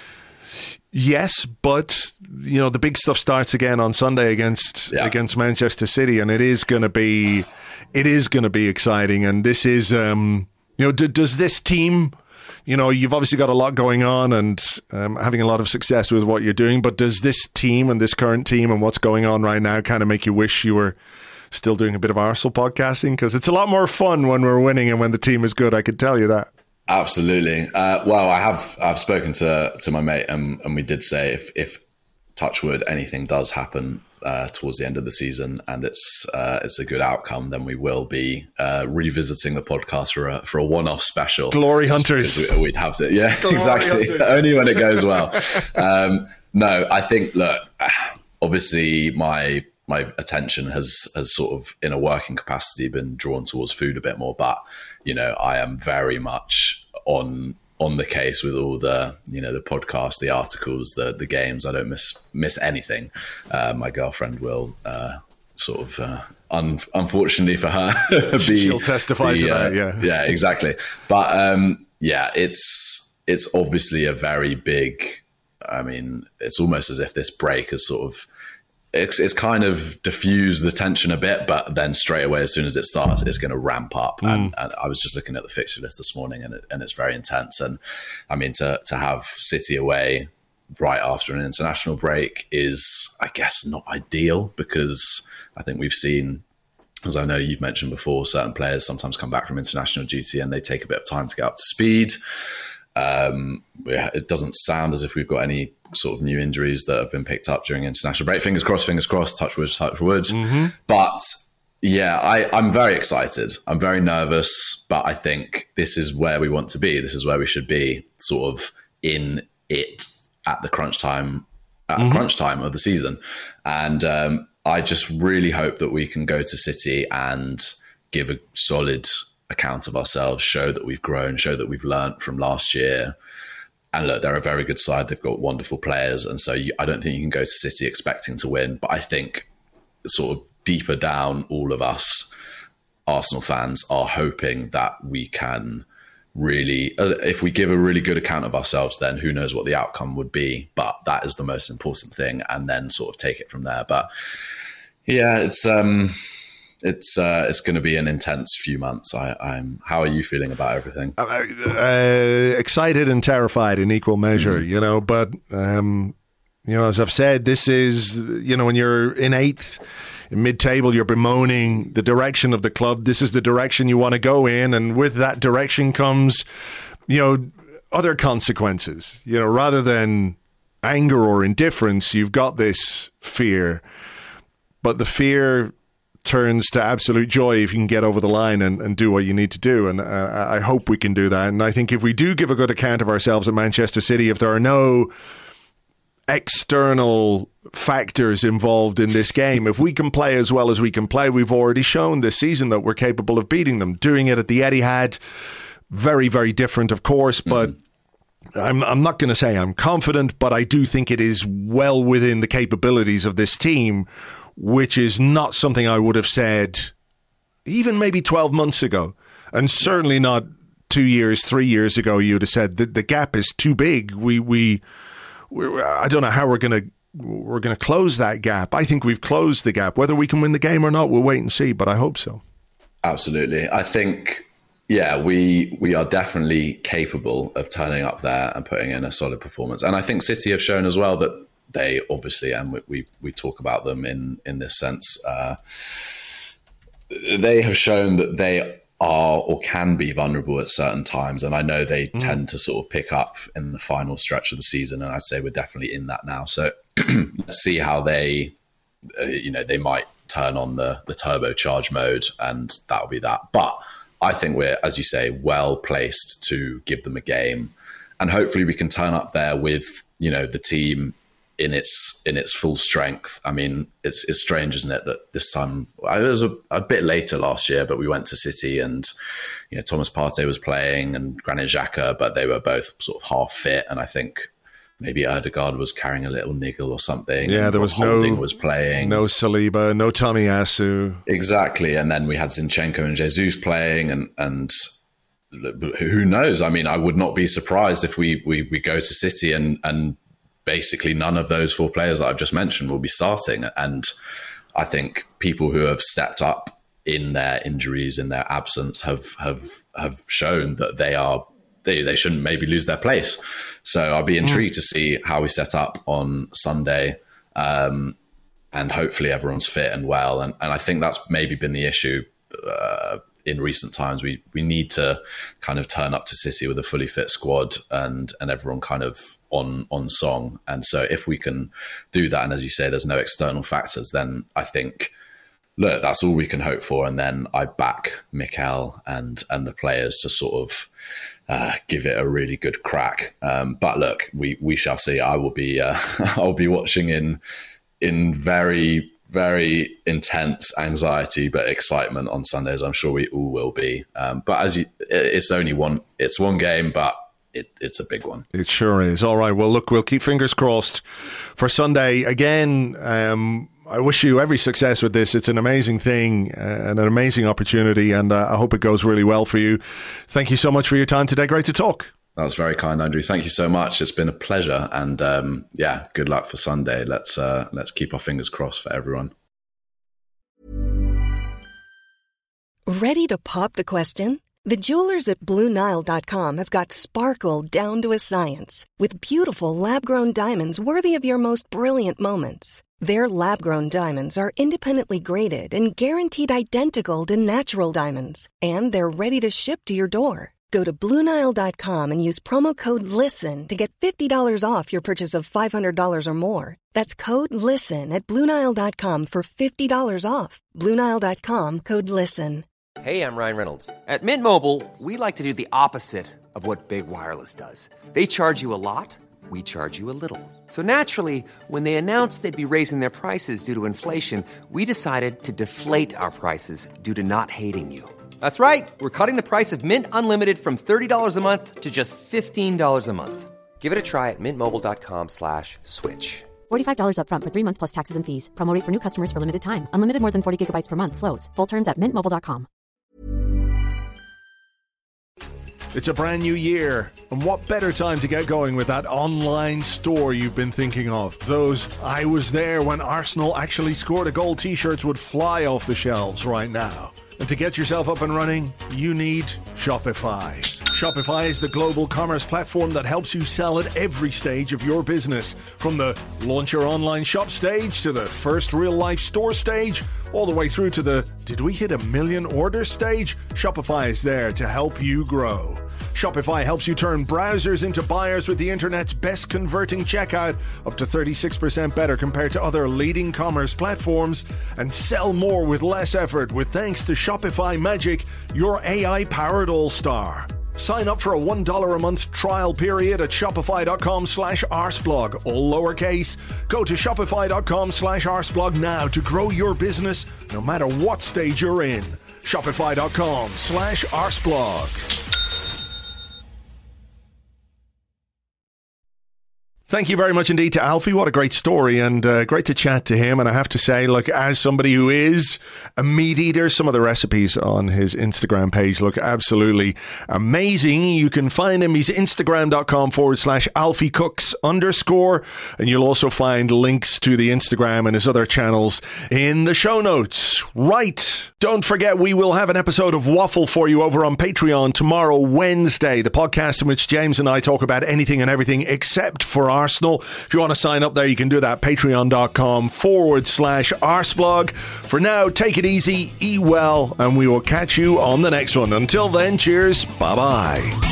Yes, but you know, the big stuff starts again on Sunday against yeah. against Manchester City, and it is going to be it is going to be exciting. And this is, um, you know, d- does this team, you know, you've obviously got a lot going on and um, having a lot of success with what you're doing, but does this team and this current team and what's going on right now kind of make you wish you were still doing a bit of Arsenal podcasting? Because it's a lot more fun when we're winning and when the team is good. I can tell you that. Absolutely. Uh, well, I have I've spoken to to my mate, and, and we did say if if touchwood anything does happen uh, towards the end of the season and it's uh, it's a good outcome, then we will be uh, revisiting the podcast for a for a one off special. Glory Hunters. We, we'd have to, yeah, Glory exactly. Hunters. Only when it goes well. um, no, I think look, obviously my my attention has has sort of in a working capacity been drawn towards food a bit more, but you know, I am very much on on the case with all the, you know, the podcasts, the articles, the the games. I don't miss miss anything. Uh, my girlfriend will uh, sort of, uh, un- unfortunately for her, be, she'll testify be, to uh, that. Yeah, yeah, exactly. But um, yeah, it's it's obviously a very big. I mean, it's almost as if this break has sort of it's, it's kind of diffused the tension a bit, but then straight away, as soon as it starts, it's going to ramp up. Mm. And, and I was just looking at the fixture list this morning, and, it, and it's very intense. And I mean, to to have City away right after an international break is, I guess, not ideal, because I think we've seen, as I know you've mentioned before, certain players sometimes come back from international duty and they take a bit of time to get up to speed. Um, it doesn't sound as if we've got any sort of new injuries that have been picked up during international break. Fingers crossed, fingers crossed, touch wood, touch wood. Mm-hmm. But yeah, I, I'm very excited. I'm very nervous, but I think this is where we want to be. This is where we should be, sort of in it at the crunch time, at mm-hmm. crunch time of the season. And um, I just really hope that we can go to City and give a solid account of ourselves, show that we've grown, show that we've learnt from last year. And look, they're a very good side. They've got wonderful players. And so you, I don't think you can go to City expecting to win. But I think sort of deeper down, all of us Arsenal fans are hoping that we can really, uh, if we give a really good account of ourselves, then who knows what the outcome would be. But that is the most important thing. And then sort of take it from there. But yeah, it's... um. It's uh, it's going to be an intense few months. I, I'm. How are you feeling about everything? Uh, uh, excited and terrified in equal measure, mm-hmm. you know. But um, you know, as I've said, this is, you know, when you're in eighth, in mid-table, you're bemoaning the direction of the club. This is the direction you want to go in, and with that direction comes, you know, other consequences. You know, rather than anger or indifference, you've got this fear, but the fear turns to absolute joy if you can get over the line and, and do what you need to do. And uh, I hope we can do that. And I think if we do give a good account of ourselves at Manchester City, if there are no external factors involved in this game, if we can play as well as we can play, we've already shown this season that we're capable of beating them. Doing it at the Etihad, very, very different, of course, but mm-hmm. I'm, I'm not going to say I'm confident, but I do think it is well within the capabilities of this team, which is not something I would have said even maybe twelve months ago. And certainly not two years, three years ago. You'd have said that the gap is too big. We, we, we I don't know how we're going to, we're going to close that gap. I think we've closed the gap. Whether we can win the game or not, we'll wait and see, but I hope so. Absolutely. I think, yeah, we, we are definitely capable of turning up there and putting in a solid performance. And I think City have shown as well that they obviously, and we, we we talk about them in in this sense, uh, they have shown that they are or can be vulnerable at certain times. And I know they mm. tend to sort of pick up in the final stretch of the season. And I'd say we're definitely in that now. So let's see how they, uh, you know, they might turn on the, the turbocharge mode, and that'll be that. But I think we're, as you say, well placed to give them a game. And hopefully we can turn up there with, you know, the team in its in its full strength. I mean, it's it's strange, isn't it, that this time, it was a, a bit later last year, but we went to City and, you know, Thomas Partey was playing and Granit Xhaka, but they were both sort of half fit. And I think maybe Odegaard was carrying a little niggle or something. Yeah, there was Holding no was playing. No Saliba, no Tomiyasu. Exactly. And then we had Zinchenko and Jesus playing, and and who knows? I mean, I would not be surprised if we we, we go to City and and basically none of those four players that I've just mentioned will be starting. And I think people who have stepped up in their injuries, in their absence, have have have shown that they are they, they shouldn't maybe lose their place. So I'll be intrigued mm. to see how we set up on Sunday. Um, and hopefully everyone's fit and well. And, and I think that's maybe been the issue uh, in recent times. We we need to kind of turn up to City with a fully fit squad and and everyone kind of on on song. And so if we can do that, and as you say, there's no external factors, then I think, look, that's all we can hope for. And then I back Mikel and and the players to sort of uh, give it a really good crack. Um, but look, we we shall see. I will be uh, I'll be watching in in very very intense anxiety, but excitement on Sundays. I'm sure we all will be. Um, but as you, it's only one, it's one game, but it, it's a big one. It sure is. All right. Well, look, we'll keep fingers crossed for Sunday. Again, um, I wish you every success with this. It's an amazing thing uh, and an amazing opportunity, and uh, I hope it goes really well for you. Thank you so much for your time today. Great to talk. That's very kind, Andrew. Thank you so much. It's been a pleasure. And um, yeah, good luck for Sunday. Let's uh, let's keep our fingers crossed for everyone. Ready to pop the question? The jewelers at Blue Nile dot com have got sparkle down to a science with beautiful lab-grown diamonds worthy of your most brilliant moments. Their lab-grown diamonds are independently graded and guaranteed identical to natural diamonds. And they're ready to ship to your door. Go to Blue Nile dot com and use promo code LISTEN to get fifty dollars off your purchase of five hundred dollars or more. That's code LISTEN at Blue Nile dot com for fifty dollars off. Blue Nile dot com, code LISTEN. Hey, I'm Ryan Reynolds. At Mint Mobile, we like to do the opposite of what Big Wireless does. They charge you a lot, we charge you a little. So naturally, when they announced they'd be raising their prices due to inflation, we decided to deflate our prices due to not hating you. That's right. We're cutting the price of Mint Unlimited from thirty dollars a month to just fifteen dollars a month. Give it a try at mintmobile.com slash switch. forty-five dollars up front for three months plus taxes and fees. Promo rate for new customers for limited time. Unlimited more than forty gigabytes per month. Slows full terms at mint mobile dot com. It's a brand new year, and what better time to get going with that online store you've been thinking of? Those I was there when Arsenal actually scored a goal t-shirts would fly off the shelves right now. And to get yourself up and running, you need Shopify. Shopify is the global commerce platform that helps you sell at every stage of your business. From the launch your online shop stage to the first real-life store stage, all the way through to the did we hit a million orders stage? Shopify is there to help you grow. Shopify helps you turn browsers into buyers with the internet's best converting checkout, up to thirty-six percent better compared to other leading commerce platforms, and sell more with less effort with thanks to Shopify Magic, your A I-powered all-star. Sign up for a one dollar a month trial period at shopify.com slash arseblog, all lowercase. Go to shopify.com slash arseblog now to grow your business no matter what stage you're in. Shopify.com slash arseblog. Thank you very much indeed to Alfie. What a great story, and uh, great to chat to him. And I have to say, look, as somebody who is a meat eater, some of the recipes on his Instagram page look absolutely amazing. You can find him. He's Instagram.com forward slash Alfie Cooks underscore. And you'll also find links to the Instagram and his other channels in the show notes. Right. Don't forget, we will have an episode of Waffle for you over on Patreon tomorrow, Wednesday, the podcast in which James and I talk about anything and everything except for Arsenal. If you want to sign up there, you can do that. Patreon.com forward slash Arseblog. For now, take it easy, eat well, and we will catch you on the next one. Until then, cheers. Bye-bye.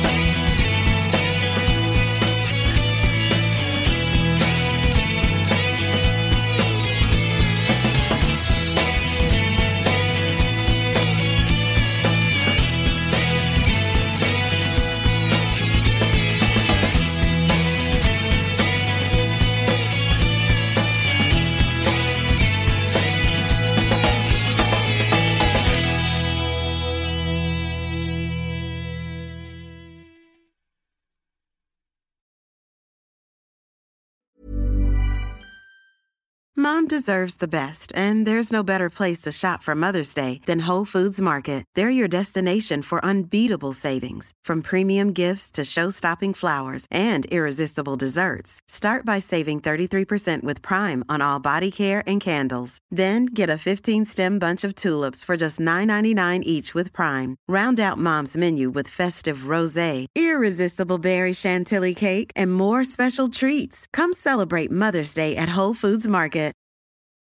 Mom deserves the best, and there's no better place to shop for Mother's Day than Whole Foods Market. They're your destination for unbeatable savings, from premium gifts to show-stopping flowers and irresistible desserts. Start by saving thirty-three percent with Prime on all body care and candles. Then get a fifteen-stem bunch of tulips for just nine ninety-nine each with Prime. Round out Mom's menu with festive rosé, irresistible berry chantilly cake, and more special treats. Come celebrate Mother's Day at Whole Foods Market.